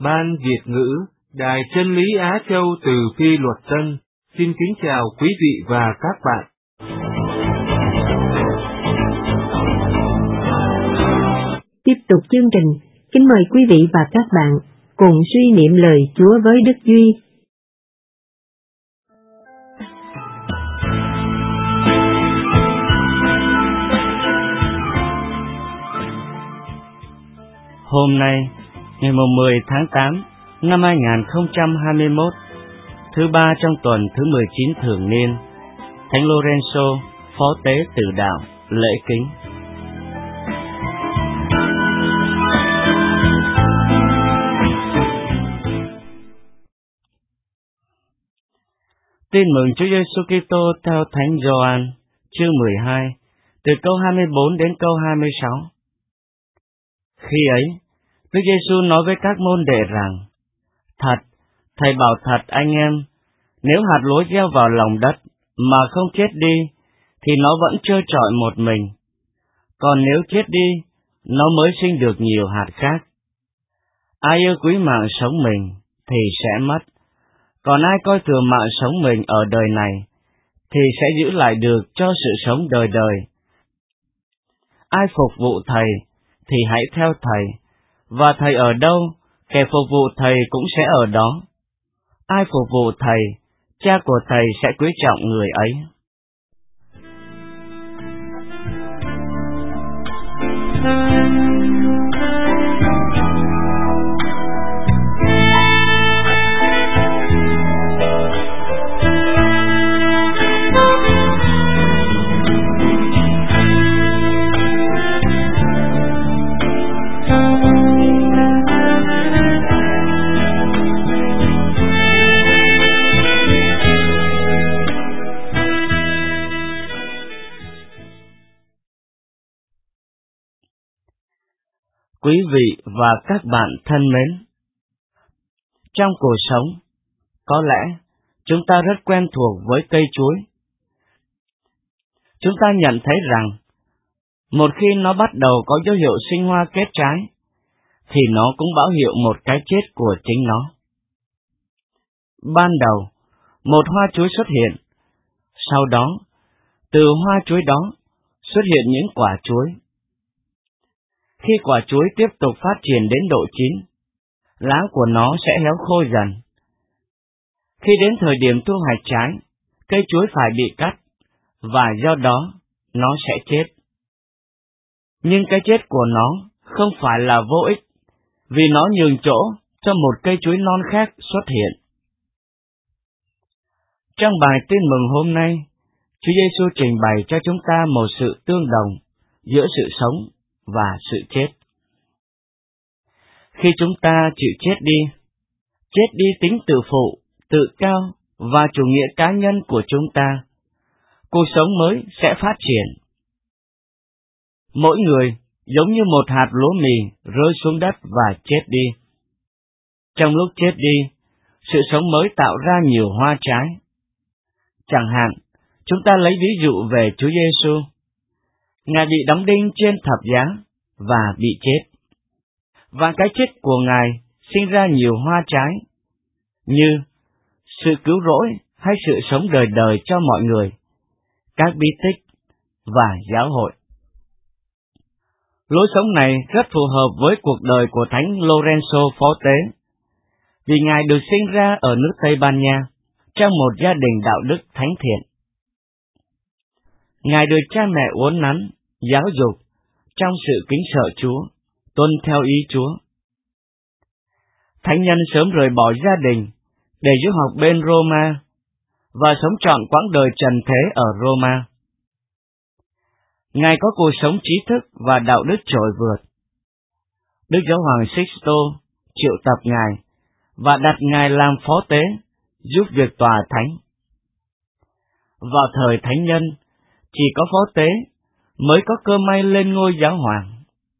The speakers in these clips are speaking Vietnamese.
Ban Việt ngữ, Đài Chân lý Á Châu từ Phi Luật Tân, xin kính chào quý vị và các bạn. Tiếp tục chương trình, kính mời quý vị và các bạn cùng suy niệm lời Chúa với Đức Duy. Hôm nay, ngày 10 tháng 8 năm 2021, thứ ba trong tuần thứ 19 thường niên, Thánh Lorenzo, Phó Tế Tử Đạo, lễ kính. Tin mừng Chúa Giêsu Kitô theo Thánh Gioan, chương 12, từ câu 24 đến câu 26. Khi ấy, Đức Giêsu nói với các môn đệ rằng: Thật, Thầy bảo thật anh em, nếu hạt lúa gieo vào lòng đất mà không chết đi, thì nó vẫn trơ trọi một mình. Còn nếu chết đi, nó mới sinh được nhiều hạt khác. Ai yêu quý mạng sống mình thì sẽ mất, còn ai coi thường mạng sống mình ở đời này thì sẽ giữ lại được cho sự sống đời đời. Ai phục vụ Thầy thì hãy theo Thầy, và Thầy ở đâu, kẻ phục vụ Thầy cũng sẽ ở đó. Ai phục vụ Thầy, Cha của Thầy sẽ quý trọng người ấy. Quý vị và các bạn thân mến, trong cuộc sống, có lẽ chúng ta rất quen thuộc với cây chuối. Chúng ta nhận thấy rằng, một khi nó bắt đầu có dấu hiệu sinh hoa kết trái, thì nó cũng báo hiệu một cái chết của chính nó. Ban đầu, một hoa chuối xuất hiện, sau đó, từ hoa chuối đó xuất hiện những quả chuối. Khi quả chuối tiếp tục phát triển đến độ chín, lá của nó sẽ héo khô dần. Khi đến thời điểm thu hoạch trái, cây chuối phải bị cắt, và do đó nó sẽ chết. Nhưng cái chết của nó không phải là vô ích, vì nó nhường chỗ cho một cây chuối non khác xuất hiện. Trong bài tin mừng hôm nay, Chúa Giêsu trình bày cho chúng ta một sự tương đồng giữa sự sống và sự chết. Khi chúng ta chịu chết đi tính tự phụ, tự cao và chủ nghĩa cá nhân của chúng ta, cuộc sống mới sẽ phát triển. Mỗi người giống như một hạt lúa mì rơi xuống đất và chết đi. Trong lúc chết đi, sự sống mới tạo ra nhiều hoa trái. Chẳng hạn, chúng ta lấy ví dụ về Chúa Giêsu. Ngài bị đóng đinh trên thập giá và bị chết. Và cái chết của Ngài sinh ra nhiều hoa trái, như sự cứu rỗi hay sự sống đời đời cho mọi người, các bí tích và giáo hội. Lối sống này rất phù hợp với cuộc đời của Thánh Lorenzo Phó Tế, vì Ngài được sinh ra ở nước Tây Ban Nha, trong một gia đình đạo đức thánh thiện. Ngài được cha mẹ uốn nắn, giáo dục, trong sự kính sợ Chúa, tuân theo ý Chúa. Thánh nhân sớm rời bỏ gia đình để du học bên Roma và sống trọn quãng đời trần thế ở Roma. Ngài có cuộc sống trí thức và đạo đức trội vượt. Đức Giáo hoàng Sixto triệu tập Ngài và đặt Ngài làm phó tế, giúp việc tòa thánh. Vào thời thánh nhân, chỉ có phó tế mới có cơ may lên ngôi giáo hoàng.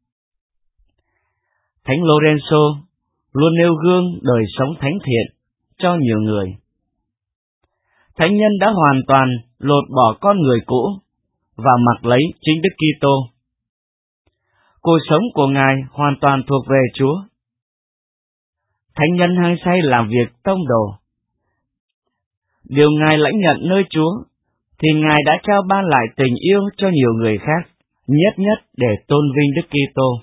Thánh Lorenzo luôn nêu gương đời sống thánh thiện cho nhiều người. Thánh nhân đã hoàn toàn lột bỏ con người cũ và mặc lấy chính Đức Kitô. Cuộc sống của Ngài hoàn toàn thuộc về Chúa. thánh nhân hăng say làm việc tông đồ. Điều Ngài lãnh nhận nơi Chúa, thì Ngài đã trao ban lại tình yêu cho nhiều người khác, nhất để tôn vinh Đức Kitô.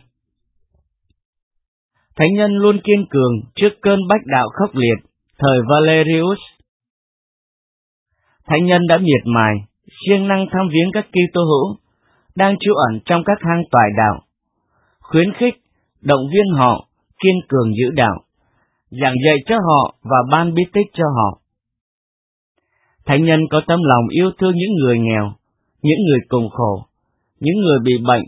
Thánh nhân luôn kiên cường trước cơn bách đạo khốc liệt thời Valerius. Thánh nhân đã miệt mài, siêng năng thăm viếng các Kitô hữu đang trú ẩn trong các hang toại đạo, khuyến khích, động viên họ kiên cường giữ đạo, giảng dạy cho họ và ban bí tích cho họ. Thánh nhân có tấm lòng yêu thương những người nghèo, những người cùng khổ, những người bị bệnh.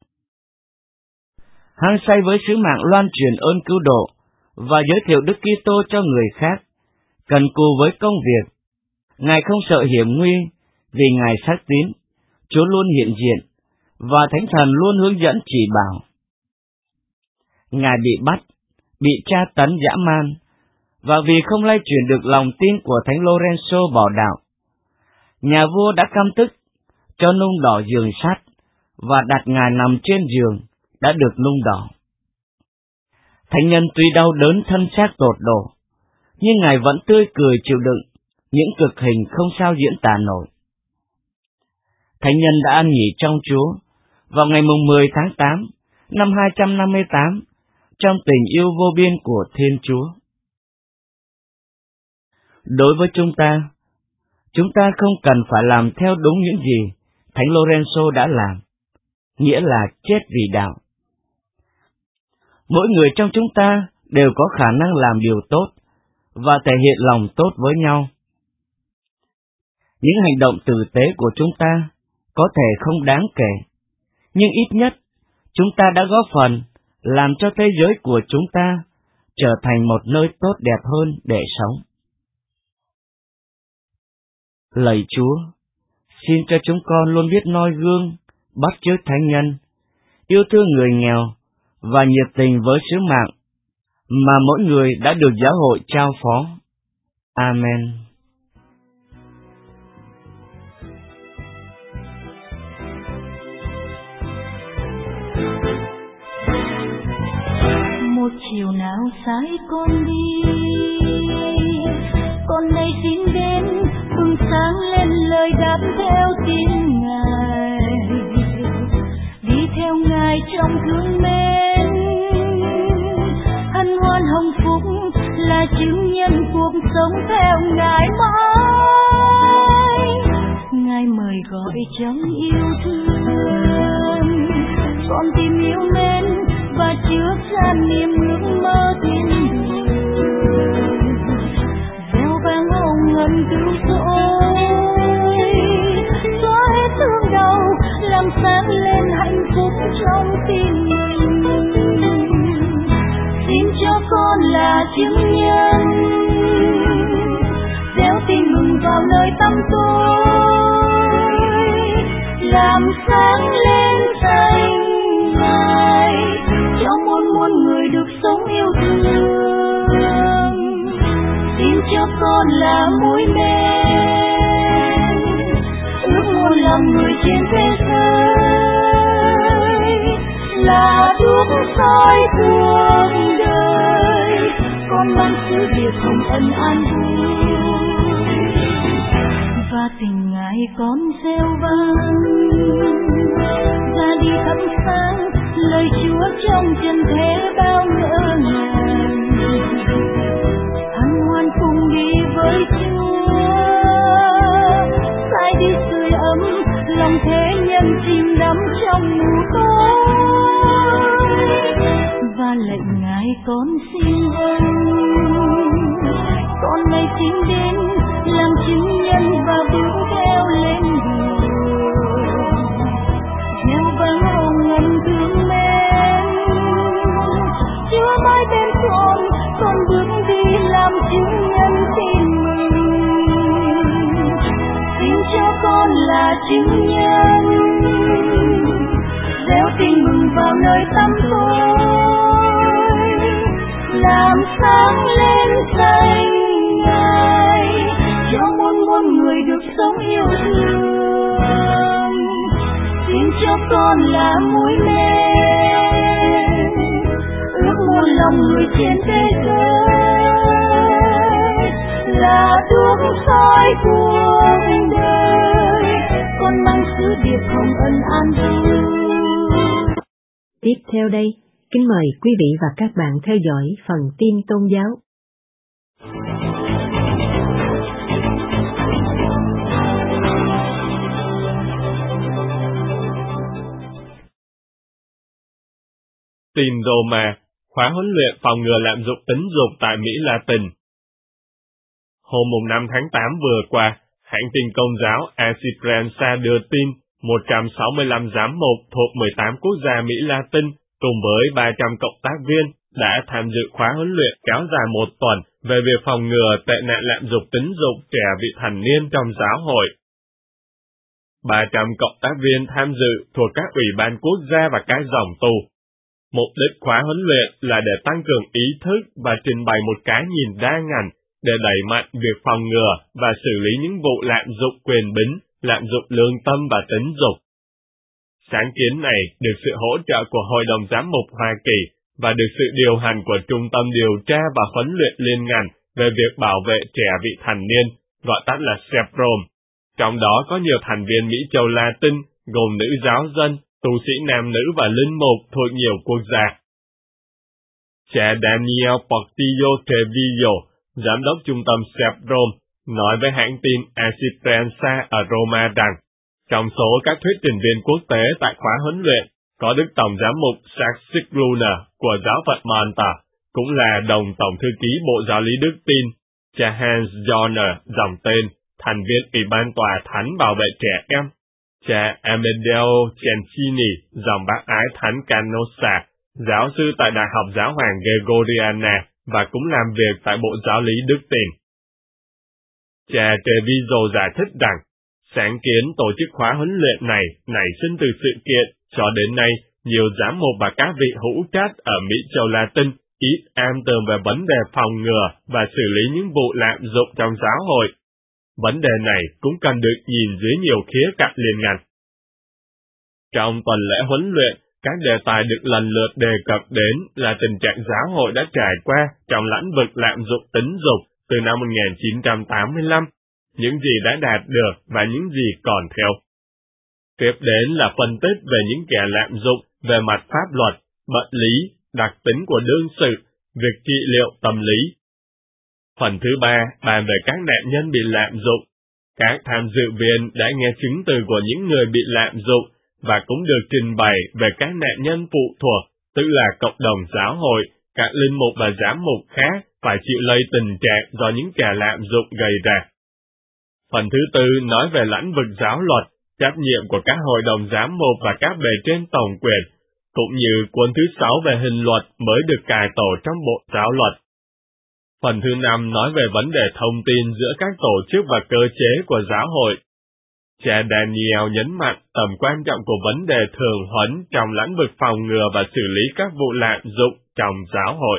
Hăng say với sứ mạng loan truyền ơn cứu độ và giới thiệu Đức Kitô cho người khác, cần cù với công việc. Ngài không sợ hiểm nguy, vì Ngài xác tín, Chúa luôn hiện diện, và Thánh Thần luôn hướng dẫn chỉ bảo. Ngài bị bắt, bị tra tấn dã man, và vì không lay chuyển được lòng tin của Thánh Lorenzo bỏ đạo, nhà vua đã căm tức, cho nung đỏ giường sắt, và đặt Ngài nằm trên giường, đã được nung đỏ. Thánh nhân tuy đau đớn thân xác tột đổ, nhưng Ngài vẫn tươi cười chịu đựng những cực hình không sao diễn tả nổi. Thánh nhân đã an nghỉ trong Chúa vào ngày 10 tháng 8 năm 258 trong tình yêu vô biên của Thiên Chúa. Đối với chúng ta không cần phải làm theo đúng những gì Thánh Lorenzo đã làm, nghĩa là chết vì đạo. Mỗi người trong chúng ta đều có khả năng làm điều tốt và thể hiện lòng tốt với nhau. Những hành động tử tế của chúng ta có thể không đáng kể, nhưng ít nhất chúng ta đã góp phần làm cho thế giới của chúng ta trở thành một nơi tốt đẹp hơn để sống. Lạy Chúa, xin cho chúng con luôn biết noi gương, bắt chước thánh nhân, yêu thương người nghèo và nhiệt tình với sứ mạng mà mỗi người đã được giáo hội trao phó. Amen. Một chiều nào sai con đi, con nay xin đến bừng sáng lên lời đáp theo tin Ngài, đi theo Ngài trong thương mến, hân hoan hồng phúc là chứng nhân cuộc sống theo Ngài mãi. Ngài mời gọi trong yêu thương, con tìm yêu mến và chứa chan niềm ước mơ thiên đường, gieo vang hồng ân cứu rỗi, xóa hết thương đau, làm sáng lên hạnh phúc trong tim mình. Xin cho con là chứng nhân, gieo tin mừng vào nơi tăm tối, làm sáng lên danh Ngài cho muôn người được sống yêu thương. Xin cho con là mũi men ước muôn lòng người trên thế giới, là đuốc soi cuộc đời, con mang sứ điệp hồng ân an vui, và tình Ngài con reo vang ra đi thắp sáng lời Chúa trong trần thế bao ngỡ ngàng. Hân hoan cùng đi với Chúa, sai đi sưởi ấm lòng thế nhân chìm đắm trong mù tối, và lệnh Ngài con xin con nay xin đến làm chứng nhân và bước theo lên đường, gieo vang hồng ân thương mến, Chúa mãi bên con bước đi làm chứng nhân tin mừng. Xin cho con là chứng nhân, gieo tin mừng vào nơi tăm tối, làm sáng lên danh Ngài cho muôn người được sống yêu thương. Xin cho con là mũi men ước muôn lòng người trên thế giới, soi cuộc đời, con mang sứ điệp hồng ân an vui. Tiếp theo đây, kính mời quý vị và các bạn theo dõi phần tin tôn giáo. Tin Roma, khóa huấn luyện phòng ngừa lạm dụng tính dục tại Mỹ Latin. Hôm 5 tháng 8 vừa qua, hãng tin Công giáo Esperanza đưa tin 165 giám mục thuộc 18 quốc gia Mỹ Latin cùng với 300 cộng tác viên đã tham dự khóa huấn luyện kéo dài 1 tuần về việc phòng ngừa tệ nạn lạm dụng tính dục trẻ vị thành niên trong giáo hội. 300 cộng tác viên tham dự thuộc các ủy ban quốc gia và các dòng tu. Mục đích khóa huấn luyện là để tăng cường ý thức và trình bày một cái nhìn đa ngành để đẩy mạnh việc phòng ngừa và xử lý những vụ lạm dụng quyền bính, lạm dụng lương tâm và tính dục. Sáng kiến này được sự hỗ trợ của Hội đồng Giám mục Hoa Kỳ và được sự điều hành của Trung tâm Điều tra và Huấn luyện liên ngành về việc bảo vệ trẻ vị thành niên, gọi tắt là SEPROM. Trong đó có nhiều thành viên Mỹ châu Latin, gồm nữ giáo dân, tu sĩ nam nữ và linh mục thuộc nhiều quốc gia. Cha Daniel Portillo Trevillo, giám đốc trung tâm SEPROM, nói với hãng tin Esperanza ở Roma rằng, trong số các thuyết trình viên quốc tế tại khóa huấn luyện, có Đức Tổng giám mục Jacques Luna của giáo phận Malta, cũng là đồng tổng thư ký Bộ Giáo lý Đức tin, cha Hans Jorner, dòng tên, thành viên Ủy ban Tòa Thánh bảo vệ trẻ em, cha Amedeo Cencini, dòng bác ái Thánh Canossa, giáo sư tại Đại học Giáo hoàng Gregoriana và cũng làm việc tại Bộ Giáo lý Đức tin. Cha Treviso giải thích rằng, sáng kiến tổ chức khóa huấn luyện này nảy sinh từ sự kiện, cho đến nay, nhiều giám mục và các vị hữu trách ở Mỹ châu Latin ít am tường về vấn đề phòng ngừa và xử lý những vụ lạm dụng trong giáo hội. Vấn đề này cũng cần được nhìn dưới nhiều khía cạnh liên ngành. Trong tuần lễ huấn luyện, các đề tài được lần lượt đề cập đến là tình trạng giáo hội đã trải qua trong lĩnh vực lạm dụng tính dục từ năm 1985, những gì đã đạt được và những gì còn theo. Tiếp đến là phân tích về những kẻ lạm dụng về mặt pháp luật, bệnh lý, đặc tính của đương sự, việc trị liệu tâm lý. Phần thứ 3 bàn về các nạn nhân bị lạm dụng. Các tham dự viên đã nghe chứng từ của những người bị lạm dụng và cũng được trình bày về các nạn nhân phụ thuộc, tức là cộng đồng giáo hội, các linh mục và giám mục khác phải chịu lây tình trạng do những kẻ lạm dụng gây ra. Phần thứ 4 nói về lĩnh vực giáo luật, trách nhiệm của các hội đồng giám mục và các bề trên tổng quyền, cũng như cuốn thứ 6 về hình luật mới được cài tổ trong Bộ Giáo luật. Phần thứ 5 nói về vấn đề thông tin giữa các tổ chức và cơ chế của giáo hội. Cha Daniel nhấn mạnh tầm quan trọng của vấn đề thường huấn trong lĩnh vực phòng ngừa và xử lý các vụ lạm dụng trong giáo hội.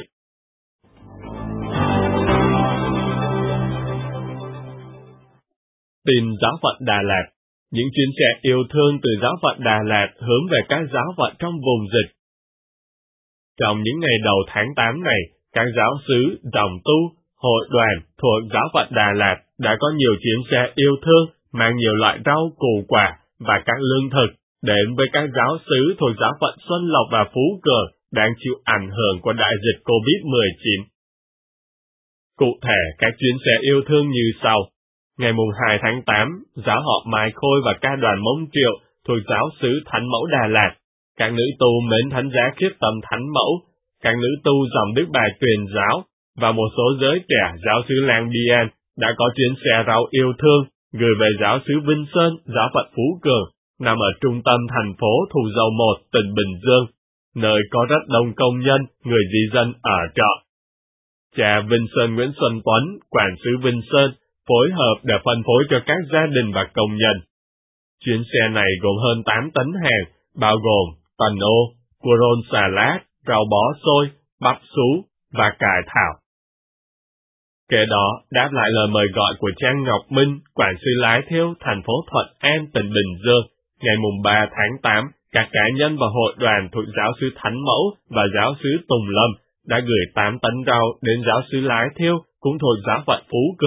Tin giáo phận Đà Lạt. Những chuyến xe yêu thương từ giáo phận Đà Lạt hướng về các giáo phận trong vùng dịch. Trong những ngày đầu tháng 8 này, các giáo xứ, dòng tu, hội đoàn thuộc giáo phận Đà Lạt đã có nhiều chuyến xe yêu thương mang nhiều loại rau củ quả và các lương thực đến với các giáo xứ thuộc giáo phận Xuân Lộc và Phú Cường đang chịu ảnh hưởng của đại dịch COVID-19. Cụ thể, các chuyến xe yêu thương như sau. Ngày 2 tháng 8, giáo họ Mai Khôi và ca đoàn Mông Triệu thuộc giáo xứ Thánh Mẫu Đà Lạt, các nữ tu mến Thánh Giá Khiết Tâm Thánh Mẫu, các nữ tu dòng Đức Bà Truyền giáo và một số giới trẻ giáo xứ Lang Biên đã có chuyến xe rau yêu thương gửi về giáo xứ Vinh Sơn, giáo phận Phú Cường, nằm ở trung tâm thành phố Thủ Dầu Một, tỉnh Bình Dương, nơi có rất đông công nhân, người di dân ở trọ. Cha Vinh Sơn Nguyễn Xuân Tuấn, quản sứ Vinh Sơn, phối hợp để phân phối cho các gia đình và công nhân. Chuyến xe này gồm hơn 8 tấn hàng, bao gồm tần ô, cua rôn xà lát, rau bó xôi, bắp sú và cải thảo. Kế đó, đáp lại lời mời gọi của Trang Ngọc Minh, quản sứ Lái Thiêu, thành phố Thuận An, tỉnh Bình Dương, ngày 3 tháng 8, các cá nhân và hội đoàn thuộc giáo xứ Thánh Mẫu và giáo xứ Tùng Lâm đã gửi 8 tấn rau đến giáo xứ Lái Thiêu, cũng thuộc giáo phận Phú Cường,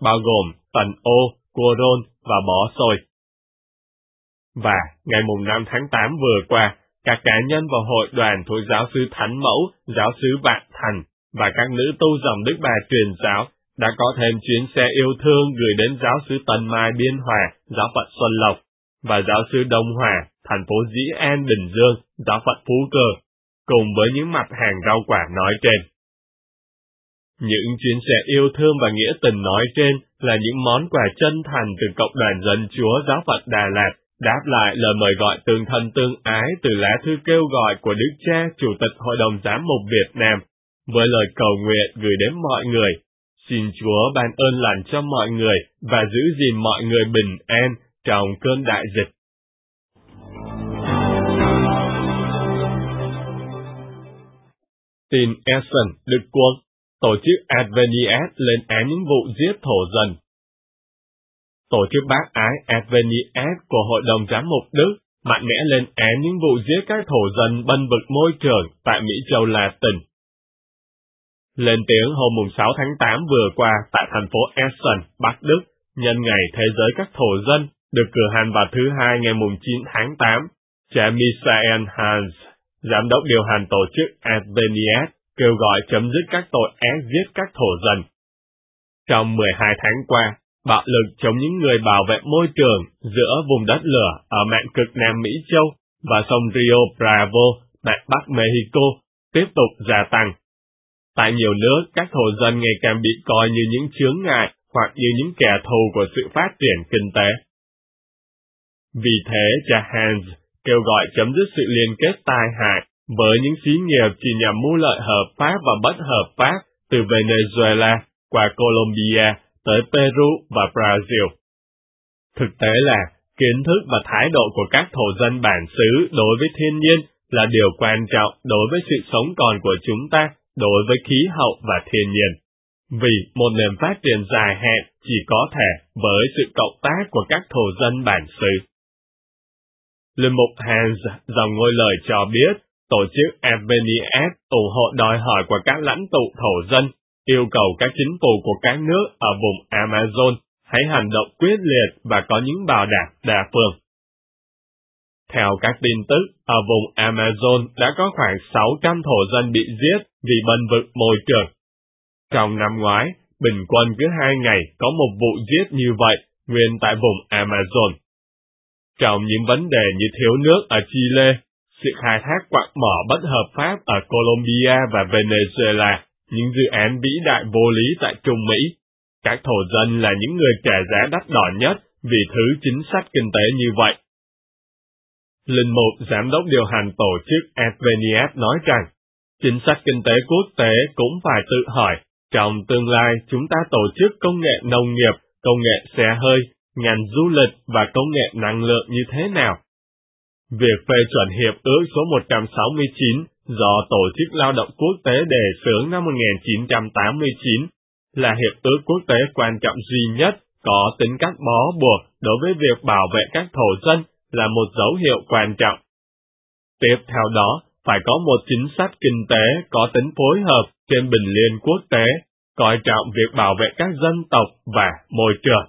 bao gồm tần ô, cua rôn và bó xôi. Và ngày mùng 5 tháng 8 vừa qua, các cá nhân vào hội đoàn thuộc giáo sứ Thánh Mẫu, giáo sứ Vạn Thành và các nữ tu dòng Đức Bà truyền giáo đã có thêm chuyến xe yêu thương gửi đến giáo sứ Tân Mai Biên Hòa, giáo phận Xuân Lộc, và giáo sứ Đông Hòa, thành phố Dĩ An Bình Dương, giáo phận Phú Cờ, cùng với những mặt hàng rau quả nói trên. Những chuyến xe yêu thương và nghĩa tình nói trên là những món quà chân thành từ cộng đoàn dân Chúa giáo phận Đà Lạt, đáp lại lời mời gọi tương thân tương ái từ lá thư kêu gọi của Đức Cha Chủ tịch Hội đồng Giám mục Việt Nam, với lời cầu nguyện gửi đến mọi người. Xin Chúa ban ơn lành cho mọi người và giữ gìn mọi người bình an trong cơn đại dịch. Tin Essen, Đức Quốc, tổ chức Adveniat lên án những vụ giết thổ dân. Tổ chức bác ái Adveniat của Hội đồng Giám mục Đức mạnh mẽ lên án những vụ giết các thổ dân bênh vực môi trường tại Mỹ Châu Latin. Lên tiếng hôm 6 tháng 8 vừa qua tại thành phố Essen, Bắc Đức, nhân ngày Thế giới các thổ dân, được cử hành vào thứ Hai ngày 9 tháng 8, cha Michael Hans, giám đốc điều hành tổ chức Adveniat, kêu gọi chấm dứt các tội ác giết các thổ dân. Trong 12 tháng qua, bạo lực chống những người bảo vệ môi trường giữa vùng đất lửa ở mạn cực Nam Mỹ Châu và sông Rio Bravo, mạn Bắc Mexico, tiếp tục gia tăng. Tại nhiều nước, các thổ dân ngày càng bị coi như những chướng ngại hoặc như những kẻ thù của sự phát triển kinh tế. Vì thế, cha Hans kêu gọi chấm dứt sự liên kết tai hại với những xí nghiệp chỉ nhằm mưu lợi hợp pháp và bất hợp pháp từ Venezuela qua Colombia tới Peru và Brazil. Thực tế là, kiến thức và thái độ của các thổ dân bản xứ đối với thiên nhiên là điều quan trọng đối với sự sống còn của chúng ta, đối với khí hậu và thiên nhiên. Vì một nền phát triển dài hạn chỉ có thể với sự cộng tác của các thổ dân bản xứ. Linh mục Hans dòng ngôi lời cho biết, tổ chức Adveniat ủng hộ đòi hỏi của các lãnh tụ thổ dân, yêu cầu các chính phủ của các nước ở vùng Amazon hãy hành động quyết liệt và có những bảo đảm đa phương. Theo các tin tức, ở vùng Amazon đã có khoảng 600 thổ dân bị giết vì bênh vực môi trường. Trong năm ngoái, bình quân cứ 2 ngày có một vụ giết như vậy, nguyên tại vùng Amazon. Trong những vấn đề như thiếu nước ở Chile, sự khai thác quặng mỏ bất hợp pháp ở Colombia và Venezuela, những dự án vĩ đại vô lý tại Trung Mỹ, các thổ dân là những người trả giá đắt đỏ nhất vì thứ chính sách kinh tế như vậy. Linh mục giám đốc điều hành tổ chức Adveniat nói rằng, chính sách kinh tế quốc tế cũng phải tự hỏi, trong tương lai chúng ta tổ chức công nghệ nông nghiệp, công nghệ xe hơi, ngành du lịch và công nghệ năng lượng như thế nào? Việc phê chuẩn Hiệp ước số 169 do Tổ chức Lao động Quốc tế đề xướng năm 1989 là hiệp ước quốc tế quan trọng duy nhất có tính cách bó buộc đối với việc bảo vệ các thổ dân là một dấu hiệu quan trọng. Tiếp theo đó, phải có một chính sách kinh tế có tính phối hợp trên bình liên quốc tế, coi trọng việc bảo vệ các dân tộc và môi trường.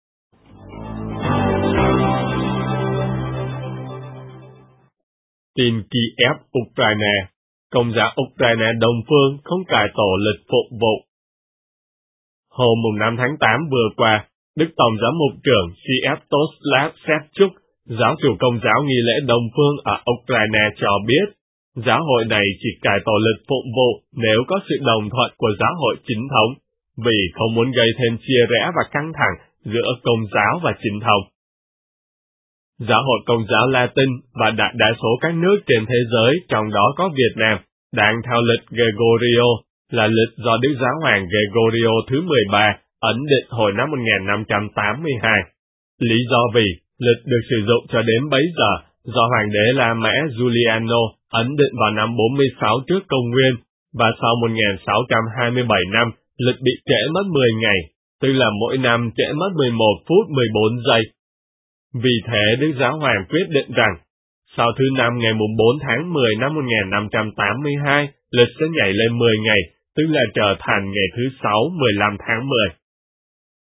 Tin Kiev, Ukraine. Công giáo Ukraine Đông Phương không cải tổ lịch phục vụ. Hôm 5 tháng 8 vừa qua, Đức Tổng giám mục trưởng Sviatoslav Shevchuk, giáo chủ công giáo nghi lễ Đông Phương ở Ukraine cho biết, giáo hội này chỉ cải tổ lịch phục vụ nếu có sự đồng thuận của giáo hội chính thống, vì không muốn gây thêm chia rẽ và căng thẳng giữa công giáo và chính thống. Giáo hội Công giáo Latin và đại đa số các nước trên thế giới, trong đó có Việt Nam, đang theo lịch Gregorio, là lịch do Đức Giáo hoàng Gregorio thứ 13 ấn định hồi năm 1582. Lý do vì lịch được sử dụng cho đến bấy giờ do Hoàng đế La Mã Giuliano ấn định vào năm 46 trước công nguyên, và sau 1627 năm, lịch bị trễ mất 10 ngày, tức là mỗi năm trễ mất 11 phút 14 giây. Vì thế Đức Giáo hoàng quyết định rằng, sau thứ năm ngày 4 tháng 10 năm 1582, lịch sẽ nhảy lên 10 ngày, tức là trở thành ngày thứ 6 15 tháng 10.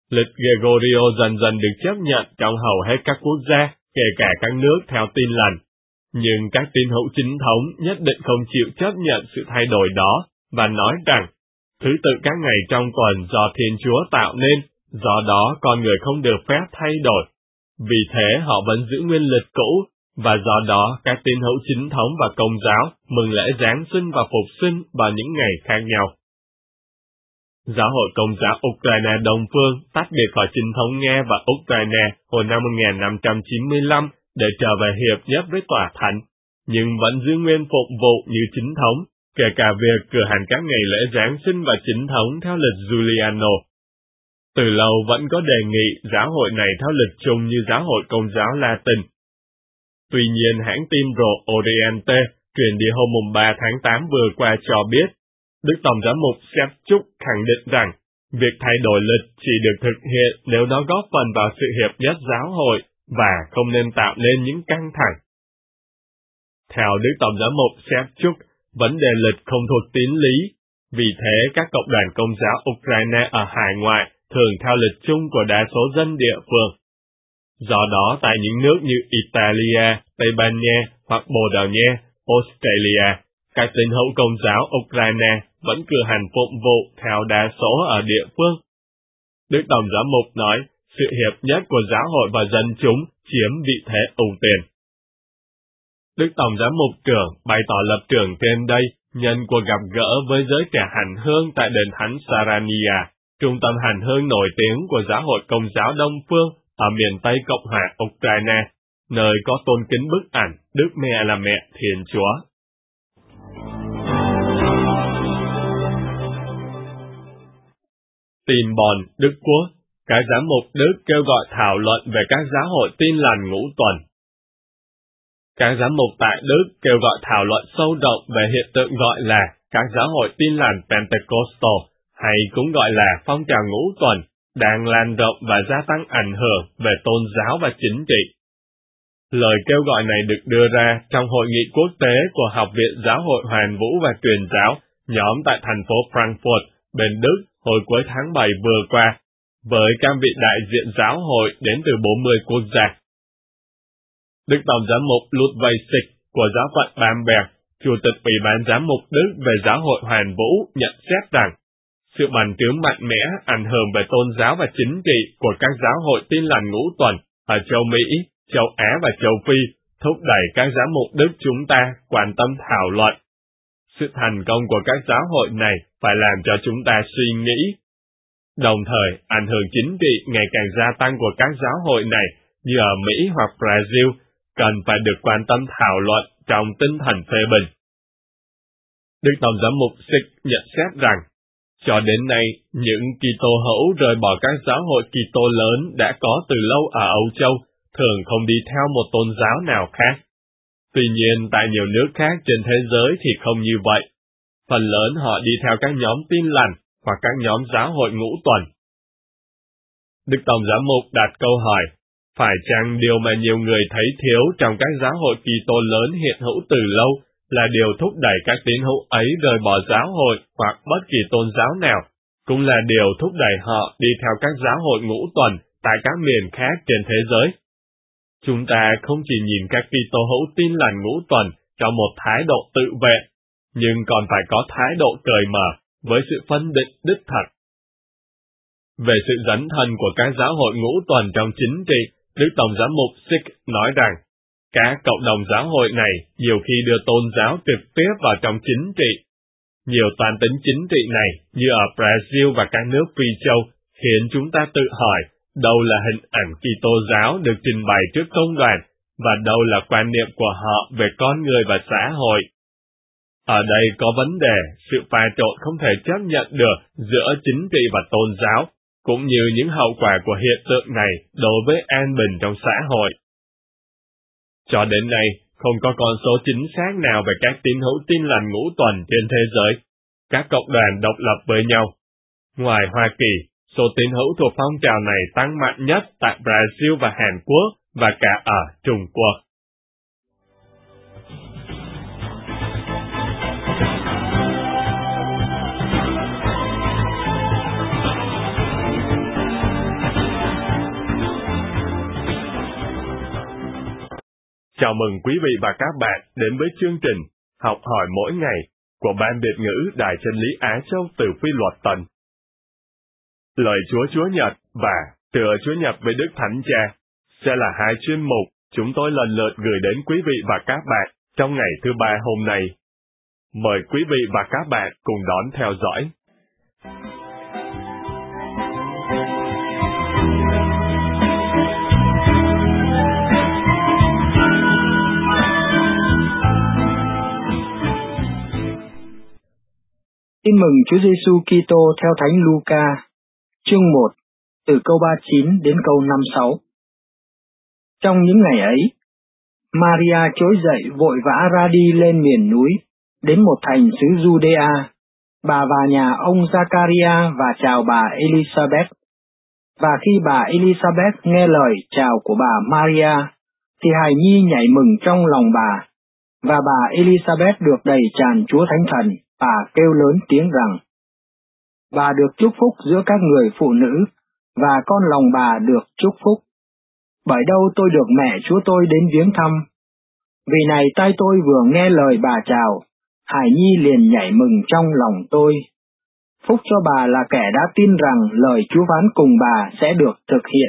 Lịch Gregorio dần dần được chấp nhận trong hầu hết các quốc gia, kể cả các nước theo Tin Lành. Nhưng các tín hữu chính thống nhất định không chịu chấp nhận sự thay đổi đó, và nói rằng, thứ tự các ngày trong tuần do Thiên Chúa tạo nên, do đó con người không được phép thay đổi. Vì thế họ vẫn giữ nguyên lịch cũ, và do đó các tín hữu chính thống và Công giáo mừng lễ Giáng sinh và Phục sinh vào những ngày khác nhau. Giáo hội Công giáo Ukraine Đông Phương tách biệt khỏi chính thống Nga và Ukraine hồi năm 1595 để trở về hiệp nhất với Tòa Thánh, nhưng vẫn giữ nguyên phục vụ như chính thống, kể cả việc cử hành các ngày lễ Giáng sinh và chính thống theo lịch Giuliano. Từ lâu vẫn có đề nghị giáo hội này theo lịch chung như giáo hội Công giáo Latin. Tuy nhiên hãng tin Pro Oriente truyền đi hôm 3 tháng 8 vừa qua cho biết, Đức Tổng giám mục Shevchuk khẳng định rằng, việc thay đổi lịch chỉ được thực hiện nếu nó góp phần vào sự hiệp nhất giáo hội và không nên tạo nên những căng thẳng. Theo Đức Tổng giám mục Shevchuk, vấn đề lịch không thuộc tín lý, vì thế các cộng đoàn Công giáo Ukraine ở hải ngoại thường theo lịch chung của đa số dân địa phương. Do đó tại những nước như Italia, Tây Ban Nha hoặc Bồ Đào Nha, Australia, các tín hữu Công giáo Ukraine vẫn cử hành phụng vụ theo đa số ở địa phương. Đức Tổng giám mục nói, sự hiệp nhất của giáo hội và dân chúng chiếm vị thế ưu tiên. Đức Tổng giám mục trưởng bày tỏ lập trường trên đây nhân cuộc gặp gỡ với giới trẻ hành hương tại đền thánh Sarania, trung tâm hành hương nổi tiếng của giáo hội Công giáo Đông Phương ở miền Tây Cộng hòa Ukraine, nơi có tôn kính bức ảnh Đức Mẹ là Mẹ Thiên Chúa. Tin Bon, Đức Quốc, các giám mục Đức kêu gọi thảo luận về các giáo hội Tin Lành ngũ tuần. Các giám mục tại Đức kêu gọi thảo luận sâu rộng về hiện tượng gọi là các giáo hội Tin Lành Pentecostal, hay cũng gọi là phong trào ngũ tuần, đang lan rộng và gia tăng ảnh hưởng về tôn giáo và chính trị. Lời kêu gọi này được đưa ra trong hội nghị quốc tế của Học viện Giáo hội Hoàn Vũ và Truyền giáo, nhóm tại thành phố Frankfurt, bên Đức, hồi cuối tháng 7 vừa qua, với các vị đại diện giáo hội đến từ 40 quốc gia. Đức Tổng giám mục Ludwig của giáo phận Bamberg, Chủ tịch Ủy ban giám mục Đức về Giáo hội Hoàn Vũ nhận xét rằng, sự bành trướng mạnh mẽ ảnh hưởng về tôn giáo và chính trị của các giáo hội Tin Lành ngũ tuần ở châu Mỹ, châu Á và châu Phi thúc đẩy các giám mục Đức chúng ta quan tâm thảo luận. Sự thành công của các giáo hội này phải làm cho chúng ta suy nghĩ. Đồng thời, ảnh hưởng chính trị ngày càng gia tăng của các giáo hội này như ở Mỹ hoặc Brazil cần phải được quan tâm thảo luận trong tinh thần phê bình. Đức Tổng giám mục Sik nhận xét rằng, cho đến nay, những Kitô hữu rời bỏ các giáo hội Kitô lớn đã có từ lâu ở Âu Châu, thường không đi theo một tôn giáo nào khác. Tuy nhiên, tại nhiều nước khác trên thế giới thì không như vậy. Phần lớn họ đi theo các nhóm Tin Lành hoặc các nhóm giáo hội ngũ tuần. Đức Tổng giám mục đặt câu hỏi, phải chăng điều mà nhiều người thấy thiếu trong các giáo hội Kitô lớn hiện hữu từ lâu là điều thúc đẩy các tín hữu ấy rời bỏ giáo hội hoặc bất kỳ tôn giáo nào, cũng là điều thúc đẩy họ đi theo các giáo hội ngũ tuần tại các miền khác trên thế giới. Chúng ta không chỉ nhìn các Kitô hữu Tin Lành ngũ tuần trong một thái độ tự vệ, nhưng còn phải có thái độ cởi mở với sự phân định đích thật. Về sự dấn thân của các giáo hội ngũ tuần trong chính trị, Đức Tổng giám mục Sik nói rằng, các cộng đồng giáo hội này nhiều khi đưa tôn giáo trực tiếp vào trong chính trị. Nhiều toan tính chính trị này, như ở Brazil và các nước Phi Châu, khiến chúng ta tự hỏi đâu là hình ảnh Kitô giáo được trình bày trước công đoàn, và đâu là quan niệm của họ về con người và xã hội. Ở đây có vấn đề, sự pha trộn không thể chấp nhận được giữa chính trị và tôn giáo, cũng như những hậu quả của hiện tượng này đối với an bình trong xã hội. Cho đến nay, không có con số chính xác nào về các tín hữu Tin Lành ngũ tuần trên thế giới, các cộng đoàn độc lập với nhau. Ngoài Hoa Kỳ, số tín hữu thuộc phong trào này tăng mạnh nhất tại Brazil và Hàn Quốc và cả ở Trung Quốc. Chào mừng quý vị và các bạn đến với chương trình Học hỏi mỗi ngày của Ban Việt ngữ Đài Chân lý Á Châu từ Phi Luật Tân. Lời Chúa Nhật và Tựa Chúa Nhật với Đức Thánh Cha sẽ là hai chuyên mục chúng tôi lần lượt gửi đến quý vị và các bạn trong ngày thứ Ba hôm nay. Mời quý vị và các bạn cùng đón theo dõi. Tin mừng Chúa Giêsu Kitô theo Thánh Luca, chương 1, từ câu 39 đến câu 56. Trong những ngày ấy, Maria trỗi dậy vội vã ra đi lên miền núi, đến một thành xứ Judea. Bà vào nhà ông Zacharia và chào bà Elizabeth. Và khi bà Elizabeth nghe lời chào của bà Maria, thì hài nhi nhảy mừng trong lòng bà. Và bà Elizabeth được đầy tràn Chúa Thánh Thần, bà kêu lớn tiếng rằng: Bà được chúc phúc giữa các người phụ nữ, và con lòng bà được chúc phúc. Bởi đâu tôi được mẹ Chúa tôi đến viếng thăm. Vì này tai tôi vừa nghe lời bà chào, hài nhi liền nhảy mừng trong lòng tôi. Phúc cho bà là kẻ đã tin rằng lời Chúa phán cùng bà sẽ được thực hiện.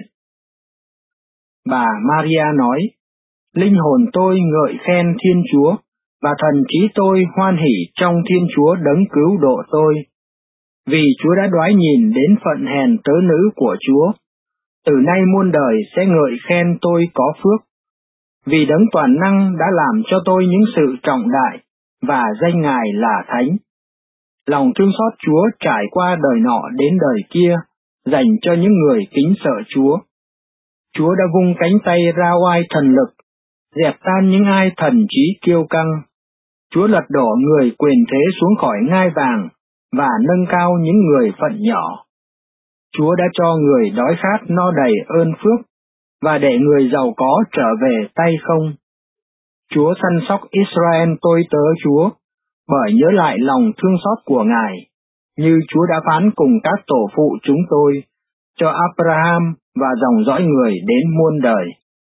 Bà Maria nói: Linh hồn tôi ngợi khen Thiên Chúa, và thần trí tôi hoan hỉ trong Thiên Chúa đấng cứu độ tôi. Vì Chúa đã đoái nhìn đến phận hèn tớ nữ của Chúa. Từ nay muôn đời sẽ ngợi khen tôi có phước. Vì đấng toàn năng đã làm cho tôi những sự trọng đại, và danh Ngài là Thánh. Lòng thương xót Chúa trải qua đời nọ đến đời kia, dành cho những người kính sợ Chúa. Chúa đã vung cánh tay ra oai thần lực, dẹp tan những ai thần trí kiêu căng. Chúa lật đổ người quyền thế xuống khỏi ngai vàng, và nâng cao những người phận nhỏ. Chúa đã cho người đói khát no đầy ơn phước, và để người giàu có trở về tay không. Chúa săn sóc Israel tôi tớ Chúa, bởi nhớ lại lòng thương xót của Ngài, như Chúa đã phán cùng các tổ phụ chúng tôi, cho Abraham và dòng dõi người đến muôn đời.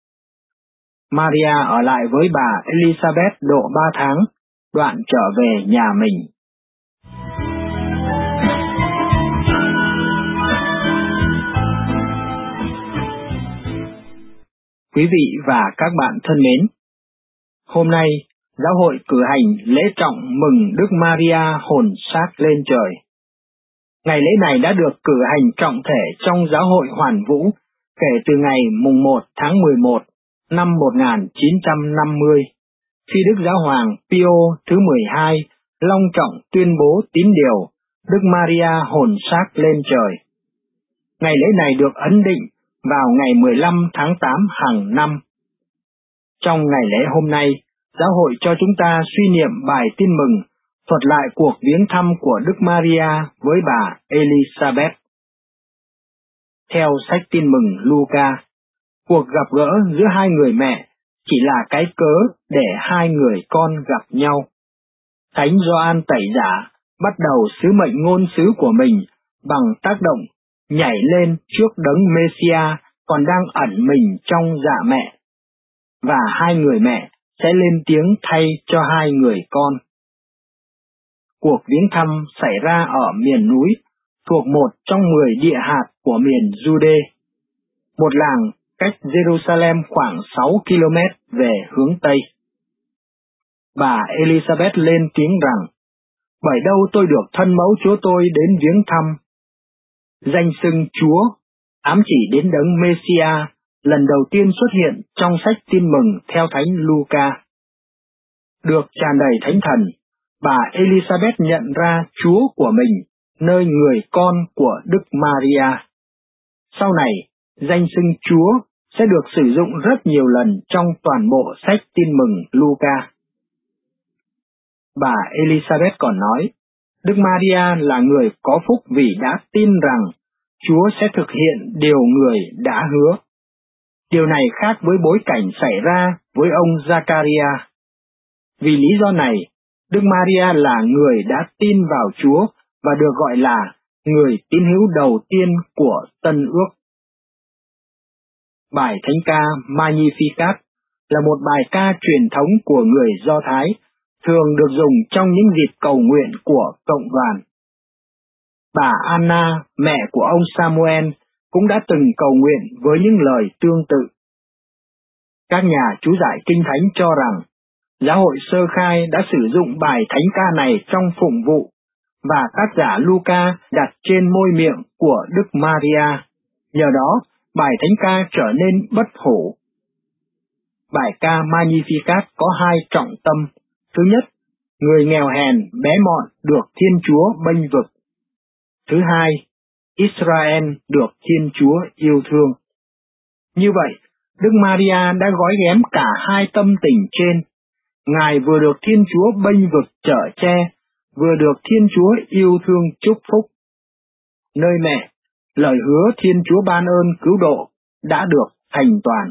Maria ở lại với bà Elizabeth độ 3 tháng, đoạn trở về nhà mình. Quý vị và các bạn thân mến, hôm nay giáo hội cử hành lễ trọng mừng Đức Maria hồn xác lên trời. Ngày lễ này đã được cử hành trọng thể trong giáo hội Hoàn Vũ kể từ ngày mùng 1 tháng 11 năm 1950, khi Đức Giáo hoàng Pio thứ 12 long trọng tuyên bố tín điều Đức Maria hồn xác lên trời. Ngày lễ này được ấn định vào ngày 15 tháng 8 hàng năm. Trong ngày lễ hôm nay, giáo hội cho chúng ta suy niệm bài tin mừng, thuật lại cuộc viếng thăm của Đức Maria với bà Elizabeth. Theo sách tin mừng Luca, cuộc gặp gỡ giữa hai người mẹ chỉ là cái cớ để hai người con gặp nhau. Thánh Gioan Tẩy Giả bắt đầu sứ mệnh ngôn sứ của mình bằng tác động nhảy lên trước đấng Mêsia còn đang ẩn mình trong dạ mẹ, và hai người mẹ sẽ lên tiếng thay cho hai người con. Cuộc viếng thăm xảy ra ở miền núi, thuộc một trong 10 địa hạt của miền Jude, một làng cách Jerusalem khoảng 6 km về hướng Tây. Bà Elizabeth lên tiếng rằng: Bởi đâu tôi được thân mẫu Chúa tôi đến viếng thăm. Danh xưng Chúa ám chỉ đến đấng Mêsia lần đầu tiên xuất hiện trong sách tin mừng theo Thánh Luca. Được tràn đầy Thánh Thần, bà Elizabeth nhận ra Chúa của mình nơi người con của Đức Maria. Sau này, danh xưng Chúa sẽ được sử dụng rất nhiều lần trong toàn bộ sách tin mừng Luca. Bà Elizabeth còn nói, Đức Maria là người có phúc vì đã tin rằng Chúa sẽ thực hiện điều người đã hứa. Điều này khác với bối cảnh xảy ra với ông Zacharia. Vì lý do này, Đức Maria là người đã tin vào Chúa và được gọi là người tín hữu đầu tiên của Tân Ước. Bài thánh ca Magnificat là một bài ca truyền thống của người Do Thái, thường được dùng trong những dịp cầu nguyện của cộng đoàn. Bà Anna, mẹ của ông Samuel, cũng đã từng cầu nguyện với những lời tương tự. Các nhà chú giải Kinh Thánh cho rằng, giáo hội sơ khai đã sử dụng bài thánh ca này trong phụng vụ, và tác giả Luca đặt trên môi miệng của Đức Maria. Nhờ đó, bài thánh ca trở nên bất hủ. Bài ca Magnificat có hai trọng tâm. Thứ nhất, người nghèo hèn, bé mọn được Thiên Chúa bênh vực. Thứ hai, Israel được Thiên Chúa yêu thương. Như vậy, Đức Maria đã gói ghém cả hai tâm tình trên. Ngài vừa được Thiên Chúa bênh vực chở che, vừa được Thiên Chúa yêu thương chúc phúc. Nơi mẹ, lời hứa Thiên Chúa ban ơn cứu độ đã được thành toàn.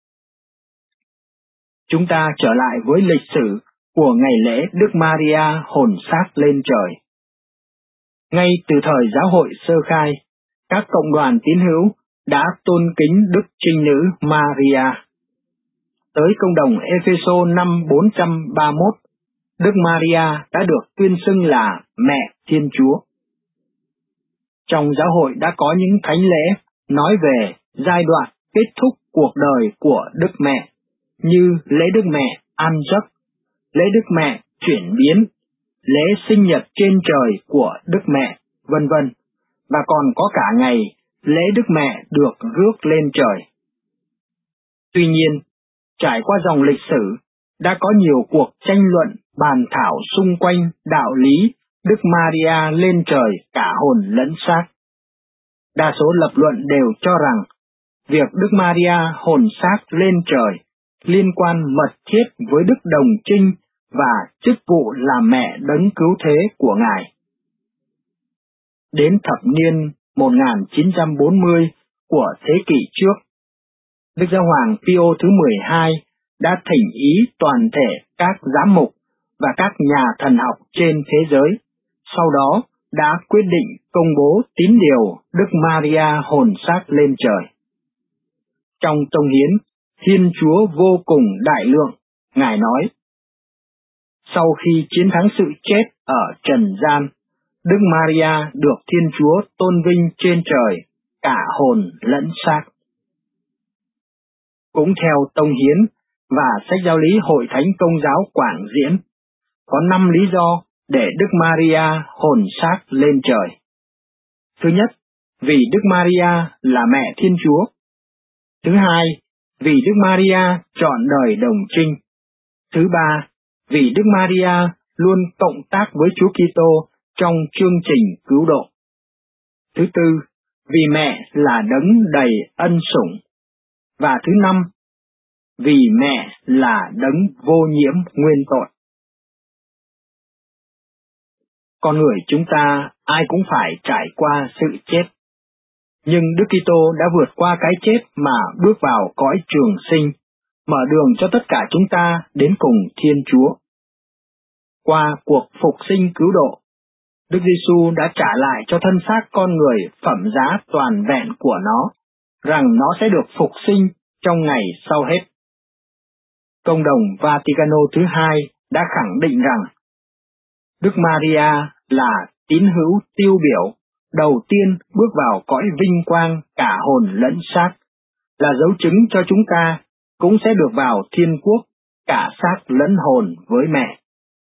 Chúng ta trở lại với lịch sử của ngày lễ Đức Maria hồn xác lên trời. Ngay từ thời giáo hội sơ khai, các cộng đoàn tín hữu đã tôn kính Đức Trinh Nữ Maria. Tới công đồng Epheso năm 431, Đức Maria đã được tuyên xưng là Mẹ Thiên Chúa. Trong giáo hội đã có những thánh lễ nói về giai đoạn kết thúc cuộc đời của Đức Mẹ, như lễ Đức Mẹ an giấc, lễ Đức Mẹ chuyển biến, lễ sinh nhật trên trời của Đức Mẹ, vân vân, và còn có cả ngày lễ Đức Mẹ được rước lên trời. Tuy nhiên, trải qua dòng lịch sử, đã có nhiều cuộc tranh luận bàn thảo xung quanh đạo lý Đức Maria lên trời cả hồn lẫn xác. Đa số lập luận đều cho rằng, việc Đức Maria hồn xác lên trời liên quan mật thiết với Đức Đồng Trinh và chức vụ làm mẹ đấng cứu thế của Ngài. Đến thập niên 1940 của thế kỷ trước, Đức Giáo hoàng Pio thứ 12 đã thỉnh ý toàn thể các giám mục và các nhà thần học trên thế giới, sau đó đã quyết định công bố tín điều Đức Maria hồn xác lên trời. Trong tông hiến Thiên Chúa vô cùng đại lượng, Ngài nói: sau khi chiến thắng sự chết ở trần gian, Đức Maria được Thiên Chúa tôn vinh trên trời, cả hồn lẫn xác. Cũng theo tông hiến và sách giáo lý Hội Thánh Công giáo Quảng Diễn, có 5 lý do để Đức Maria hồn xác lên trời. Thứ nhất, vì Đức Maria là mẹ Thiên Chúa. Thứ hai, vì Đức Maria trọn đời đồng trinh. Thứ ba, vì Đức Maria luôn cộng tác với Chúa Kitô trong chương trình cứu độ. Thứ tư, vì mẹ là đấng đầy ân sủng. Và thứ năm, vì mẹ là đấng vô nhiễm nguyên tội. Con người chúng ta ai cũng phải trải qua sự chết. Nhưng Đức Kitô đã vượt qua cái chết mà bước vào cõi trường sinh, mở đường cho tất cả chúng ta đến cùng Thiên Chúa. Qua cuộc phục sinh cứu độ, Đức Giêsu đã trả lại cho thân xác con người phẩm giá toàn vẹn của nó, rằng nó sẽ được phục sinh trong ngày sau hết. Công đồng Vaticano thứ hai đã khẳng định rằng Đức Maria là tín hữu tiêu biểu, đầu tiên bước vào cõi vinh quang cả hồn lẫn xác, là dấu chứng cho chúng ta cũng sẽ được vào thiên quốc cả xác lẫn hồn với mẹ.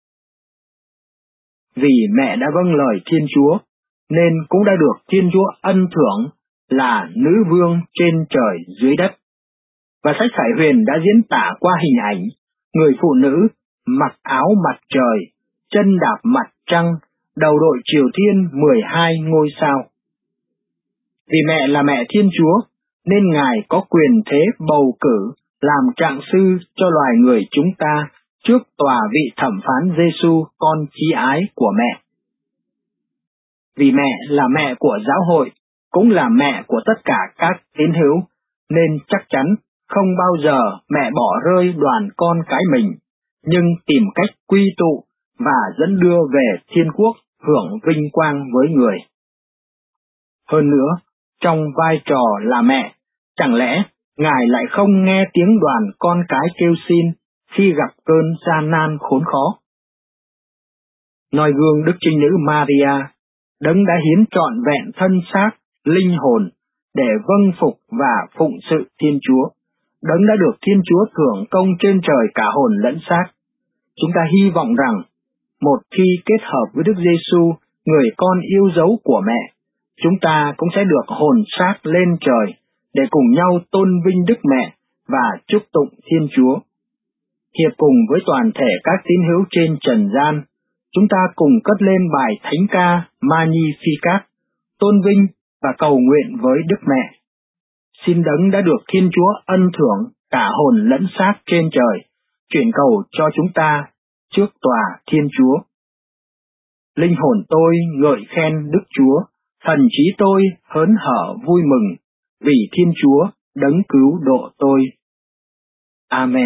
Vì mẹ đã vâng lời Thiên Chúa, nên cũng đã được Thiên Chúa ân thưởng là nữ vương trên trời dưới đất. Và sách Khải Huyền đã diễn tả qua hình ảnh người phụ nữ mặc áo mặt trời, chân đạp mặt trăng, đầu đội triều thiên 12 ngôi sao. Vì mẹ là mẹ Thiên Chúa, nên Ngài có quyền thế bầu cử làm trạng sư cho loài người chúng ta trước tòa vị thẩm phán Giêsu con chí ái của mẹ. Vì mẹ là mẹ của giáo hội, cũng là mẹ của tất cả các tín hữu, nên chắc chắn không bao giờ mẹ bỏ rơi đoàn con cái mình, nhưng tìm cách quy tụ và dẫn đưa về thiên quốc hưởng vinh quang với người. Hơn nữa, trong vai trò là mẹ, chẳng lẽ Ngài lại không nghe tiếng đoàn con cái kêu xin khi gặp cơn gian nan khốn khó. Noi gương Đức Trinh Nữ Maria, Đấng đã hiến trọn vẹn thân xác, linh hồn để vâng phục và phụng sự Thiên Chúa, Đấng đã được Thiên Chúa thưởng công trên trời cả hồn lẫn xác. Chúng ta hy vọng rằng, một khi kết hợp với Đức Giêsu, người con yêu dấu của mẹ, chúng ta cũng sẽ được hồn xác lên trời để cùng nhau tôn vinh Đức Mẹ và chúc tụng Thiên Chúa. Hiệp cùng với toàn thể các tín hữu trên trần gian, chúng ta cùng cất lên bài thánh ca Magnificat, tôn vinh và cầu nguyện với Đức Mẹ. Xin Đấng đã được Thiên Chúa ân thưởng cả hồn lẫn xác trên trời, chuyển cầu cho chúng ta trước tòa Thiên Chúa. Linh hồn tôi ngợi khen Đức Chúa, thần trí tôi hớn hở vui mừng, vì Thiên Chúa Đấng cứu độ tôi. Amen.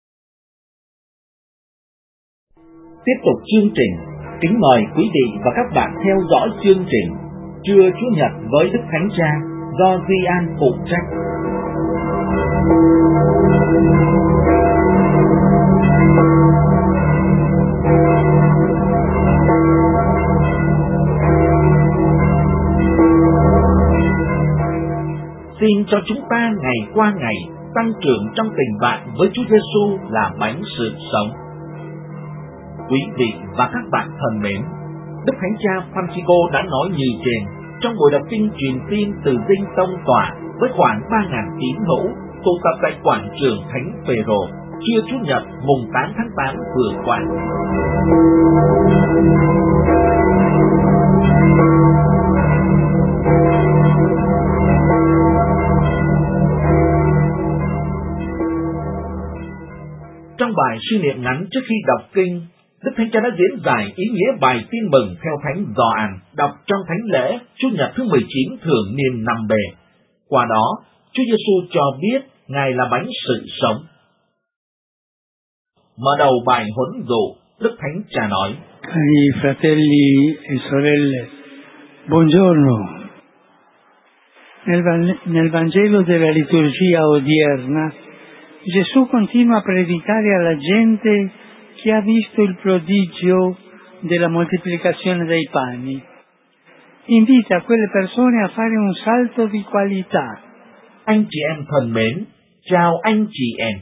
Tiếp tục chương trình, kính mời quý vị và các bạn theo dõi chương trình Trưa Chúa Nhật với Đức Thánh Cha do Duy An phụ trách. Xin cho chúng ta ngày qua ngày tăng trưởng trong tình bạn với Chúa Giêsu là bánh sự sống. Quý vị và các bạn thân mến, Đức Thánh Cha Francisco đã nói như trên trong buổi đọc kinh truyền tin từ Dinh Tông Tòa với khoảng 3.000 tín hữu tụ tập tại quảng trường Thánh Phêrô trưa Chủ nhật mùng 8 tháng 8 vừa qua. Trong bài suy niệm ngắn trước khi đọc kinh, Đức Thánh Cha đã diễn giải ý nghĩa bài tin mừng theo Thánh Gioan đọc trong thánh lễ Chủ nhật thứ 19 thường niên năm bề. Qua đó, Chúa Giêsu cho biết Ngài là bánh sự sống. Mở đầu bài huấn dụ, Đức Thánh Cha nói: Cari fratelli e sorelle, buongiorno. Nel Vangelo della liturgia odierna, Gesù continua a predicare alla gente che ha visto il prodigio della moltiplicazione dei pani. Invita quelle persone a fare un salto di qualità. Anh chị em thân mến, chào anh chị em.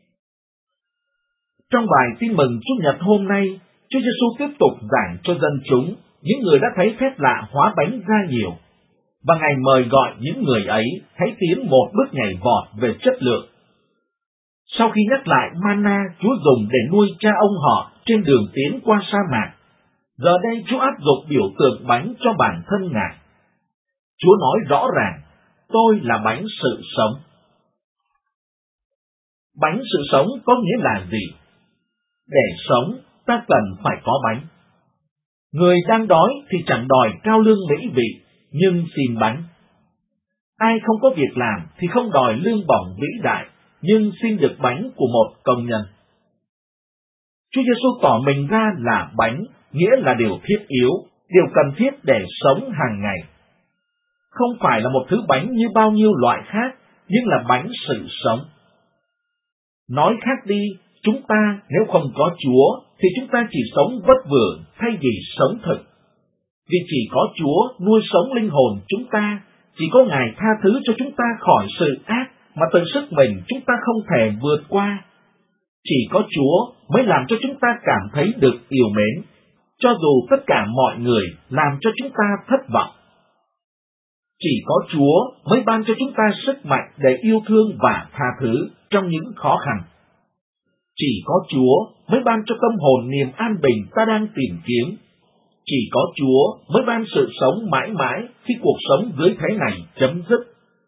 Trong bài tin mừng Chủ nhật hôm nay, Chúa Giêsu tiếp tục giảng cho dân chúng, những người đã thấy phép lạ hóa bánh ra nhiều, và Ngài mời gọi những người ấy hãy tiến một bước nhảy vọt về chất lượng. Sau khi nhắc lại mana Chúa dùng để nuôi cha ông họ trên đường tiến qua sa mạc, giờ đây Chúa áp dụng biểu tượng bánh cho bản thân Ngài. Chúa nói rõ ràng, tôi là bánh sự sống. Bánh sự sống có nghĩa là gì? Để sống, ta cần phải có bánh. Người đang đói thì chẳng đòi cao lương mỹ vị, nhưng xin bánh. Ai không có việc làm thì không đòi lương bổng vĩ đại, nhưng xin được bánh của một công nhân. Chúa Giêsu tỏ mình ra là bánh, nghĩa là điều thiết yếu, điều cần thiết để sống hàng ngày. Không phải là một thứ bánh như bao nhiêu loại khác, nhưng là bánh sự sống. Nói khác đi, chúng ta nếu không có Chúa, thì chúng ta chỉ sống vất vưởng thay vì sống thực. Vì chỉ có Chúa nuôi sống linh hồn chúng ta, chỉ có Ngài tha thứ cho chúng ta khỏi sự ác mà từ sức mình chúng ta không thể vượt qua. Chỉ có Chúa mới làm cho chúng ta cảm thấy được yêu mến, cho dù tất cả mọi người làm cho chúng ta thất vọng. Chỉ có Chúa mới ban cho chúng ta sức mạnh để yêu thương và tha thứ trong những khó khăn. Chỉ có Chúa mới ban cho tâm hồn niềm an bình ta đang tìm kiếm. Chỉ có Chúa mới ban sự sống mãi mãi khi cuộc sống dưới thế này chấm dứt.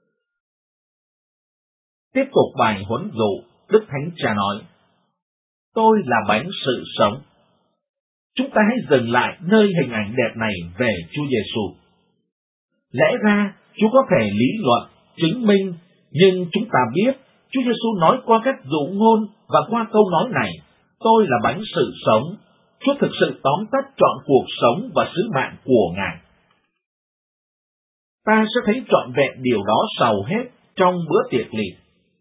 Tiếp tục bài huấn dụ, Đức Thánh Cha nói: tôi là bánh sự sống. Chúng ta hãy dừng lại nơi hình ảnh đẹp này về Chúa Giêsu. Lẽ ra Chúa có thể lý luận, chứng minh, nhưng chúng ta biết Chúa Giêsu nói qua các dụ ngôn và qua câu nói này, tôi là bánh sự sống, Chúa thực sự tóm tắt trọn cuộc sống và sứ mạng của Ngài. Ta sẽ thấy trọn vẹn điều đó sau hết trong bữa tiệc liệt,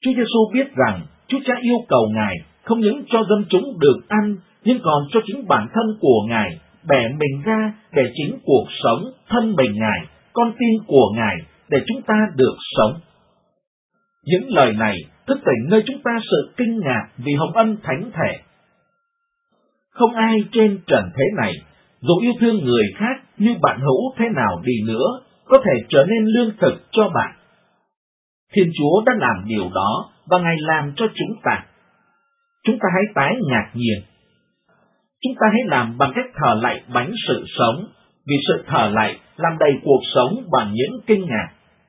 Chúa Giêsu biết rằng Chúa Cha yêu cầu Ngài không những cho dân chúng được ăn, nhưng còn cho chính bản thân của Ngài bẻ mình ra để chính cuộc sống, thân mình Ngài, con tim của Ngài để chúng ta được sống. Những lời này thức tỉnh nơi chúng ta sự kinh ngạc vì hồng ân thánh thể. Không ai trên trần thế này, dù yêu thương người khác như bạn hữu thế nào đi nữa, có thể trở nên lương thực cho bạn. Thiên Chúa đã làm điều đó và Ngài làm cho chúng ta. Chúng ta hãy tái ngạc nhiên. Chúng ta hãy làm bằng cách thờ lạy bánh sự sống, vì sự thờ lạy làm đầy cuộc sống bằng những kinh ngạc.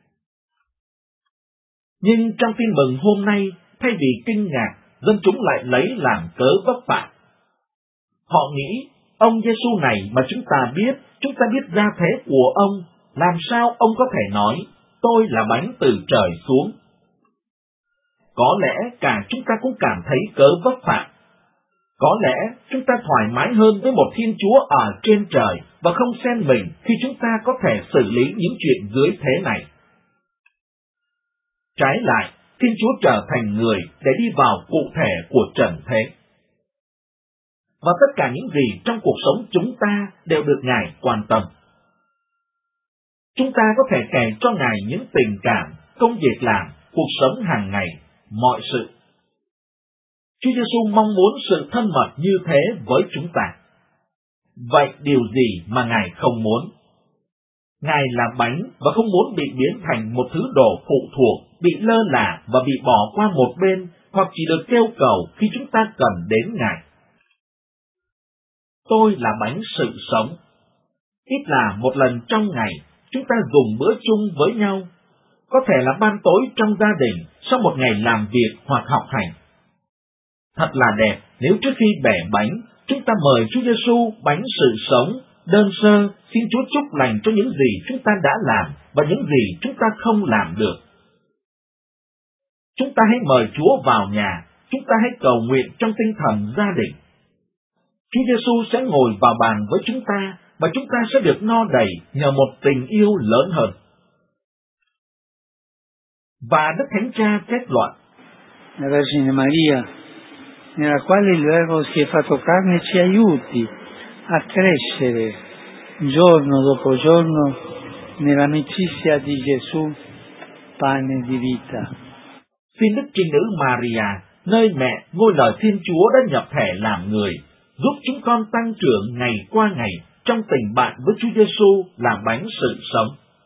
Nhưng trong tin mừng hôm nay, thay vì kinh ngạc, dân chúng lại lấy làm cớ vấp phạm. Họ nghĩ, ông Giêsu này mà chúng ta biết gia thế của ông, làm sao ông có thể nói, tôi là bánh từ trời xuống? Có lẽ cả chúng ta cũng cảm thấy cớ vấp phạm. Có lẽ chúng ta thoải mái hơn với một Thiên Chúa ở trên trời và không xen mình khi chúng ta có thể xử lý những chuyện dưới thế này. Trái lại, Thiên Chúa trở thành người để đi vào cụ thể của trần thế. Và tất cả những gì trong cuộc sống chúng ta đều được Ngài quan tâm. Chúng ta có thể kể cho Ngài những tình cảm, công việc làm, cuộc sống hàng ngày, mọi sự. Chúa Giêsu mong muốn sự thân mật như thế với chúng ta. Vậy điều gì mà Ngài không muốn? Ngài là bánh và không muốn bị biến thành một thứ đồ phụ thuộc, bị lơ là và bị bỏ qua một bên, hoặc chỉ được kêu cầu khi chúng ta cần đến Ngài. Tôi là bánh sự sống. Ít là một lần trong ngày, chúng ta dùng bữa chung với nhau. Có thể là ban tối trong gia đình, sau một ngày làm việc hoặc học hành. Thật là đẹp nếu trước khi bẻ bánh, chúng ta mời Chúa Giêsu bánh sự sống, đơn sơ, xin Chúa chúc lành cho những gì chúng ta đã làm và những gì chúng ta không làm được. Chúng ta hãy mời Chúa vào nhà, chúng ta hãy cầu nguyện trong tinh thần gia đình. Chúa Giêsu sẽ ngồi vào bàn với chúng ta và chúng ta sẽ được no đầy nhờ một tình yêu lớn hơn. Và Đức Thánh Cha kết luận: La Vergine Maria, nella quale il Verbo si è fatto carne, ci aiuti a crescere giorno dopo giorno nell'amicizia di Gesù, pane di vita. Xin Đức Trinh Nữ Maria, nơi mẹ ngôi lời Thiên Chúa đã nhập thể làm người, giúp chúng con tăng trưởng ngày qua ngày trong tình bạn với Chúa Giêsu là bánh sự sống.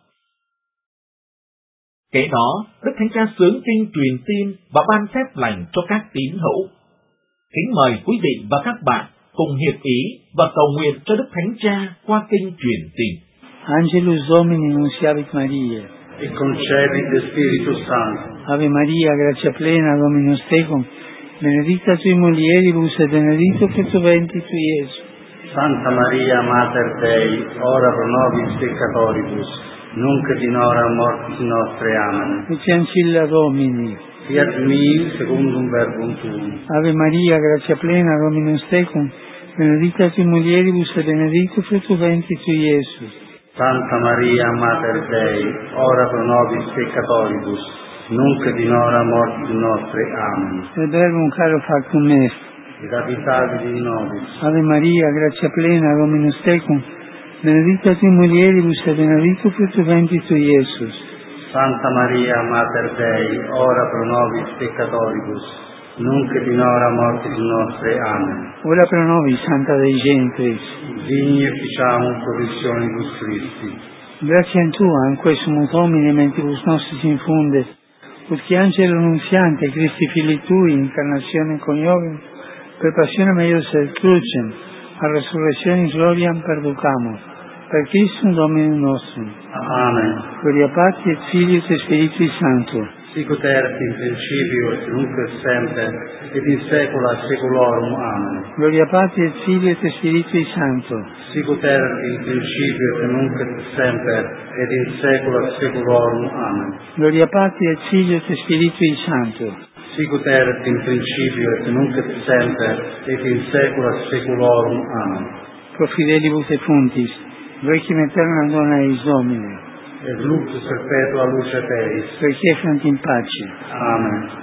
Kế đó, Đức Thánh Cha xướng kinh truyền tin và ban phép lành cho các tín hữu. Kính mời quý vị và các bạn cùng hiệp ý và cầu nguyện cho Đức Thánh Cha qua kinh truyền tin. Angelus Domini nunciavit Mariae, et concepit de Spiritus Sancto. Ave Maria, gratia plena, Dominus tecum, benedicta tui mulieribus et benedictus fructus ventris tui, Iesus. Santa Maria, Mater Dei, ora pro nobis peccatoribus, nunc et in hora mortis nostre. Amen. Ecce ancilla Domini. Fiat mi secundum verbum tuum. Ave Maria, gratia plena, Dominus tecum, benedicta tui mulieribus et benedictus fructus ventris tui, Iesus. Santa Maria, Mater Dei, ora pro nobis peccatoribus, nunc et in hora mortis nostre. Amen. Et verbum caro factum est. Et abitavit in nobis. Ave Maria, gratia plena, Dominus tecum, benedicta tui mulieribus et benedictus fructus ventris tui, Iesus. Santa Maria, Mater Dei, ora pro nobis peccatoribus, nunc et in hora mortis nostre. Amen. Ora pro nobis, Santa Dei Genitrix, Digni efficiamur promissionibus Christi. gratia in Tua, in quae sumus homine mentibus nostris infunde, ut qui angelo nunziante, Christi Filii Tui, incarnatione coniovem, per passione meius et crucem, a resurrectionis gloriam perducamur, per Christum Dominum nostrum. Amen. Gloria Patri et Filii et Spiritui Sancto. Sicut erat in principio et nunc et semper et in saecula saeculorum. Amen. Gloria Patri et Filii et Spiritui Sancto. Sicut erat in principio et nunc et semper et in saecula saeculorum. Amen. Gloria Patri et Filii et Spiritui Sancto. Sicut erat in principio et nunc et semper et in saecula saeculorum. Amen. Pro fidelibus et fontis, requiem aeternam dona eis Domine, Et lux perpetua luce Teis. requiescant in pace. Amen.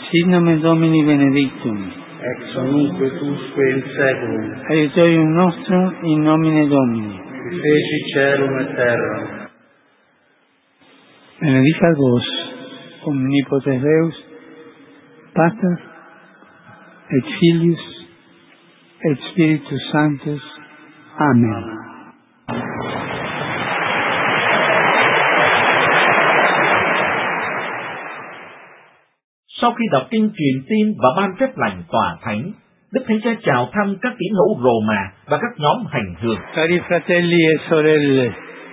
Sit nomen Domini benedictum. Ex nunc et usque in seculum. Aiutorium nostrum in nomine Domini. Qui feci caelum et terram. Benedicat vos, omnipotens Deus, Pater, et Filius, et Spiritus Sanctus. Amen. Sau khi đọc kinh truyền tin và ban phép lành tòa thánh, Đức Thánh Cha chào thăm các tín hữu Roma và các nhóm hành hương. Cari fratelli e sorelle,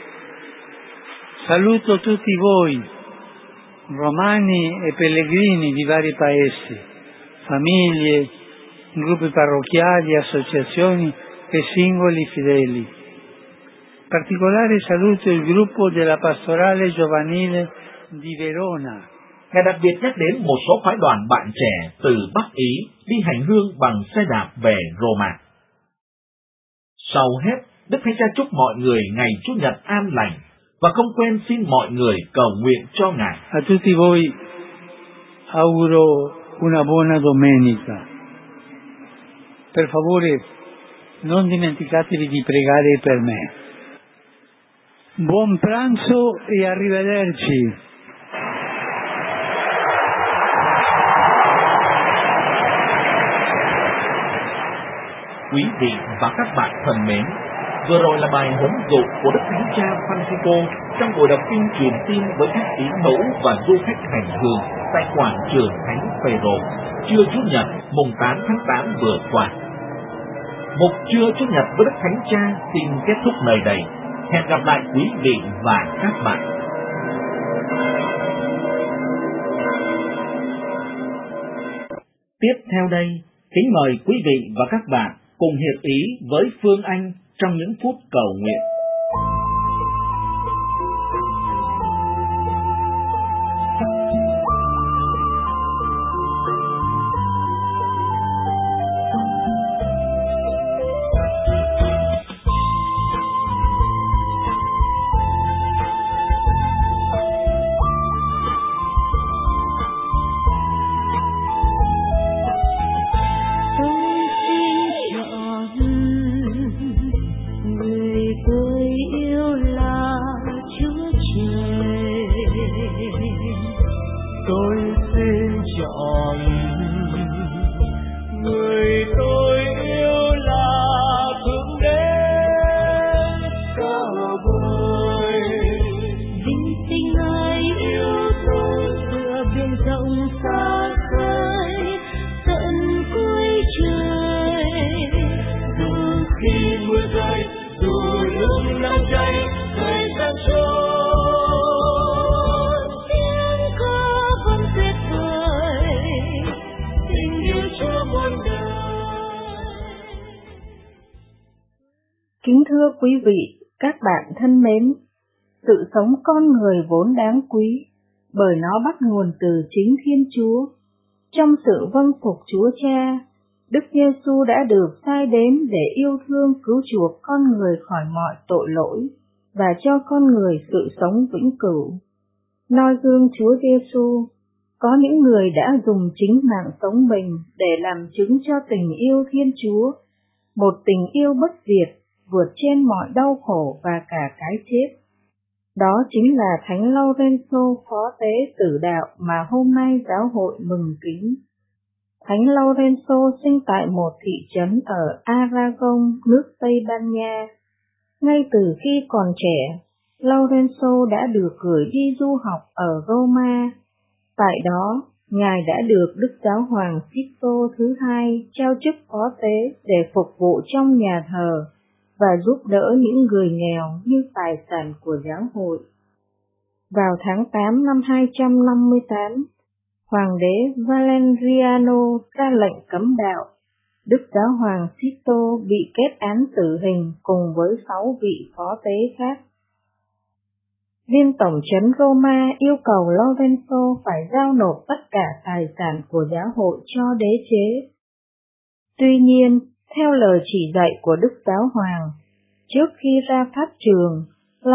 saluto tutti voi, romani e pellegrini di vari paesi, famiglie, gruppi parrocchiali, associazioni e singoli fedeli. Particolare saluto il gruppo della pastorale giovanile di Verona. Ngài đặc biệt nhắc đến một số phái đoàn bạn trẻ từ Bắc Ý đi hành hương bằng xe đạp về Roma. Sau hết, Đức Thánh Cha chúc mọi người ngày Chủ nhật an lành và không quên xin mọi người cầu nguyện cho Ngài. A tutti voi auguro una buona domenica. Per favore, non dimenticatevi di pregare per me. Buon pranzo e arrivederci. Quý vị và các bạn thân mến, vừa rồi là bài huấn dụ của Đức Thánh Cha Francisco trong buổi đọc kinh truyền tin với các tín hữu và du khách hành hương tại quảng trường Thánh Phêrô, trưa Chủ nhật mùng 8 tháng 8 vừa qua. Một trưa Chủ nhật với Đức Thánh Cha xin kết thúc nơi đây. Hẹn gặp lại quý vị và các bạn. Tiếp theo đây, kính mời quý vị và các bạn cùng hiệp ý với Phương Anh trong những phút cầu nguyện. Kính thưa quý vị, các bạn thân mến, sự sống con người vốn đáng quý, bởi nó bắt nguồn từ chính Thiên Chúa. Trong sự vâng phục Chúa Cha, Đức Giêsu đã được sai đến để yêu thương cứu chuộc con người khỏi mọi tội lỗi và cho con người sự sống vĩnh cửu. Noi gương Chúa Giêsu, có những người đã dùng chính mạng sống mình để làm chứng cho tình yêu Thiên Chúa, một tình yêu bất diệt, vượt trên mọi đau khổ và cả cái chết. Đó chính là Thánh Laurenzo phó tế tử đạo mà hôm nay giáo hội mừng kính. Thánh Laurenzo sinh tại một thị trấn ở Aragon, nước Tây Ban Nha. Ngay từ khi còn trẻ, Laurenzo đã được gửi đi du học ở Roma. Tại đó, Ngài đã được Đức Giáo hoàng Sixto thứ hai trao chức phó tế để phục vụ trong nhà thờ và giúp đỡ những người nghèo như tài sản của giáo hội. Vào tháng 8 năm 258, Hoàng đế Valeriano ra lệnh cấm đạo. Đức Giáo hoàng Sixto bị kết án tử hình cùng với 6 vị phó tế khác. Viên tổng trấn Roma yêu cầu Laurenzo phải giao nộp tất cả tài sản của giáo hội cho đế chế. Tuy nhiên, theo lời chỉ dạy của Đức Giáo hoàng, trước khi ra pháp trường,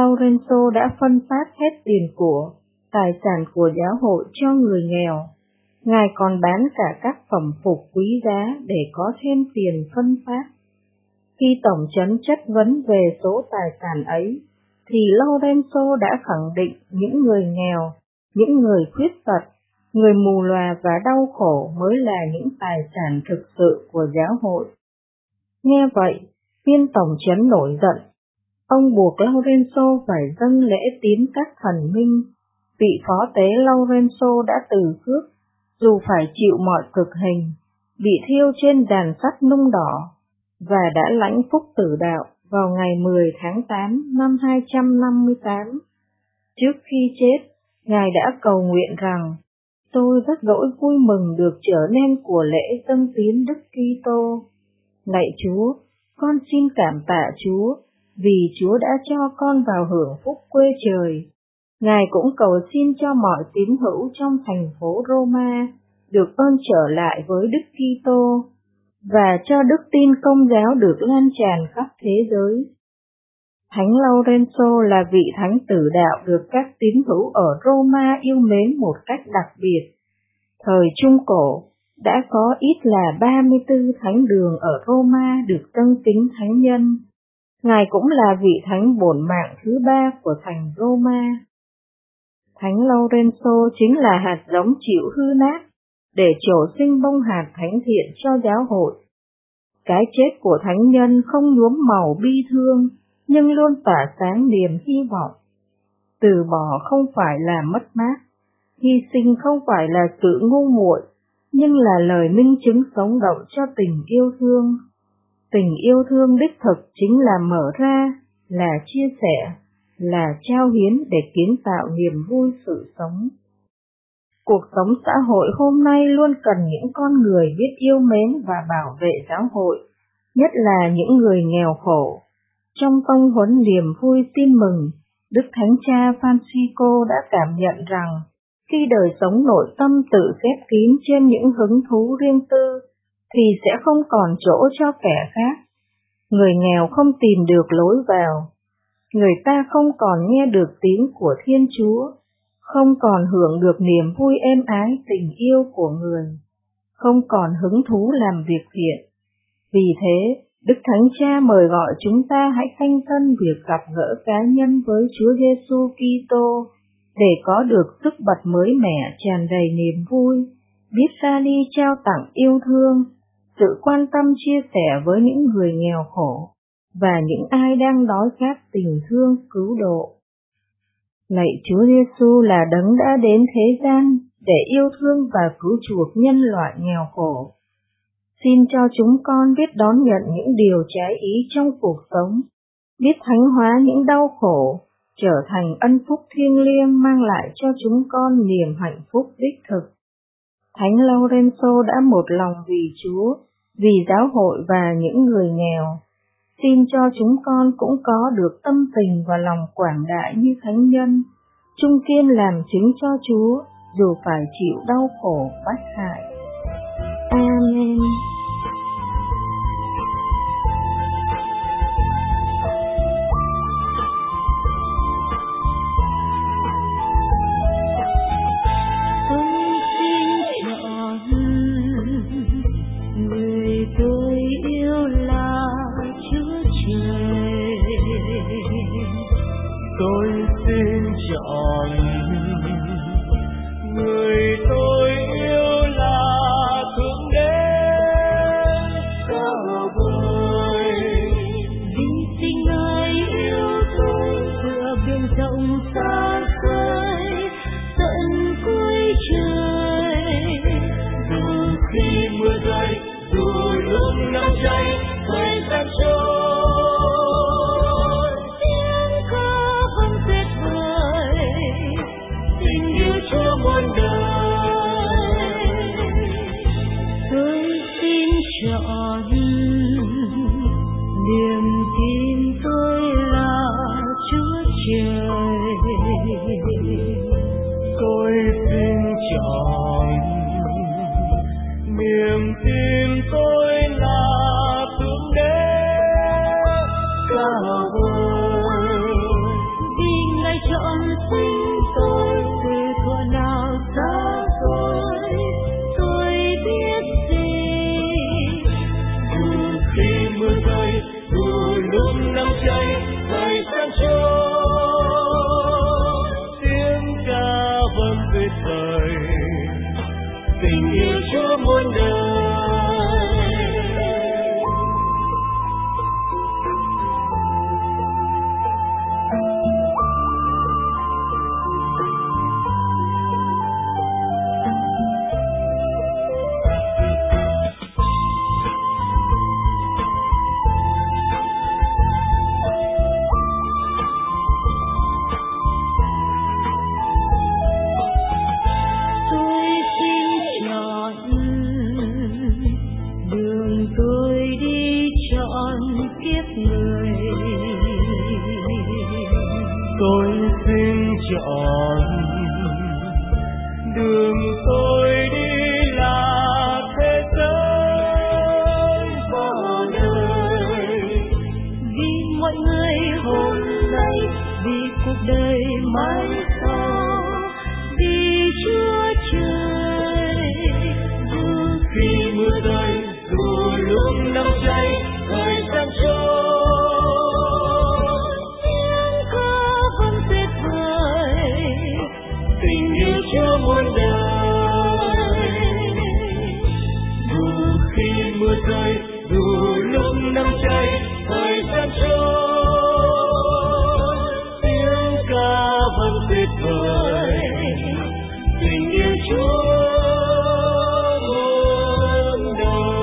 Laurenzo đã phân phát hết tiền của, tài sản của giáo hội cho người nghèo, Ngài còn bán cả các phẩm phục quý giá để có thêm tiền phân phát. Khi tổng trấn chất vấn về số tài sản ấy, thì Lorenzo đã khẳng định những người nghèo, những người khuyết tật, người mù lòa và đau khổ mới là những tài sản thực sự của giáo hội. Nghe vậy, viên tổng trấn nổi giận. Ông buộc Lorenzo phải dâng lễ tín các thần minh. Vị phó tế Lorenzo đã từ khước, dù phải chịu mọi cực hình, bị thiêu trên đàn sắt nung đỏ, và đã lãnh phúc tử đạo vào ngày 10 tháng 8 năm 258. Trước khi chết, Ngài đã cầu nguyện rằng: tôi rất đỗi vui mừng được trở nên của lễ dâng tín Đức Kitô. Lạy Chúa, con xin cảm tạ Chúa, vì Chúa đã cho con vào hưởng phúc quê trời. Ngài cũng cầu xin cho mọi tín hữu trong thành phố Roma được ơn trở lại với Đức Kitô, và cho đức tin Công giáo được lan tràn khắp thế giới. Thánh Lorenzo là vị thánh tử đạo được các tín hữu ở Roma yêu mến một cách đặc biệt. Thời Trung Cổ, đã có ít là 34 thánh đường ở Roma được dâng kính thánh nhân. Ngài cũng là vị thánh bổn mạng thứ 3 của thành Roma. Thánh Lorenzo chính là hạt giống chịu hư nát, để trổ sinh bông hạt thánh thiện cho giáo hội. Cái chết của thánh nhân không nhuốm màu bi thương, nhưng luôn tỏa sáng niềm hy vọng. Từ bỏ không phải là mất mát, hy sinh không phải là sự ngu muội, nhưng là lời minh chứng sống động cho tình yêu thương. Tình yêu thương đích thực chính là mở ra, là chia sẻ, là trao hiến để kiến tạo niềm vui sự sống. Cuộc sống xã hội hôm nay luôn cần những con người biết yêu mến và bảo vệ giáo hội, nhất là những người nghèo khổ. Trong tông huấn niềm vui tin mừng, Đức Thánh Cha Francisco đã cảm nhận rằng, khi đời sống nội tâm tự khép kín trên những hứng thú riêng tư, thì sẽ không còn chỗ cho kẻ khác. Người nghèo không tìm được lối vào, người ta không còn nghe được tiếng của Thiên Chúa, không còn hưởng được niềm vui êm ái tình yêu của người, không còn hứng thú làm việc thiện. Vì thế, Đức Thánh Cha mời gọi chúng ta hãy khanh thân việc gặp gỡ cá nhân với Chúa Giêsu Kitô để có được sức bật mới mẻ tràn đầy niềm vui, biết ra đi trao tặng yêu thương, sự quan tâm chia sẻ với những người nghèo khổ và những ai đang đói khát tình thương cứu độ. Lạy Chúa Giêsu là đấng đã đến thế gian để yêu thương và cứu chuộc nhân loại nghèo khổ. Xin cho chúng con biết đón nhận những điều trái ý trong cuộc sống, biết thánh hóa những đau khổ, trở thành ân phúc thiêng liêng mang lại cho chúng con niềm hạnh phúc đích thực. Thánh Lorenzo đã một lòng vì Chúa, vì giáo hội và những người nghèo. Xin cho chúng con cũng có được tâm tình và lòng quảng đại như thánh nhân, trung kiên làm chứng cho Chúa, dù phải chịu đau khổ bách hại. Amen. Tôi xin chọn người tôi yêu là Thượng Đế cao vời, vì tình Ngài yêu tôi tựa biển rộng xa xôi tận cuối trời. dù khi mưa rơi, dù lúc nắng cháy, thời gian trôi. Niềm tin tôi là Chúa Trời. Tôi xin chọn niềm tin tôi là chọn. Đường tôi đi là thế giới bỏ đời, vì mọi người hôm nay, vì cuộc đời mai sau, vì Chúa Trời. Dù khi mưa rơi, dù lúc nắng cháy, thời gian trôi, tiếng ca vẫn tuyệt vời, tình yêu Chúa muôn đời. Dù khi mưa rơi, dù lúc nắng cháy, thời gian trôi, tiếng ca vẫn tuyệt vời, tình yêu Chúa muôn đời.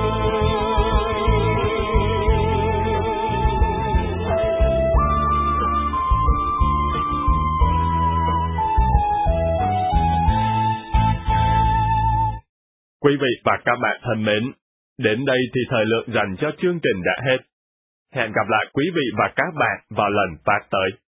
Quý vị và các bạn thân mến, đến đây thì thời lượng dành cho chương trình đã hết. Hẹn gặp lại quý vị và các bạn vào lần phát tới.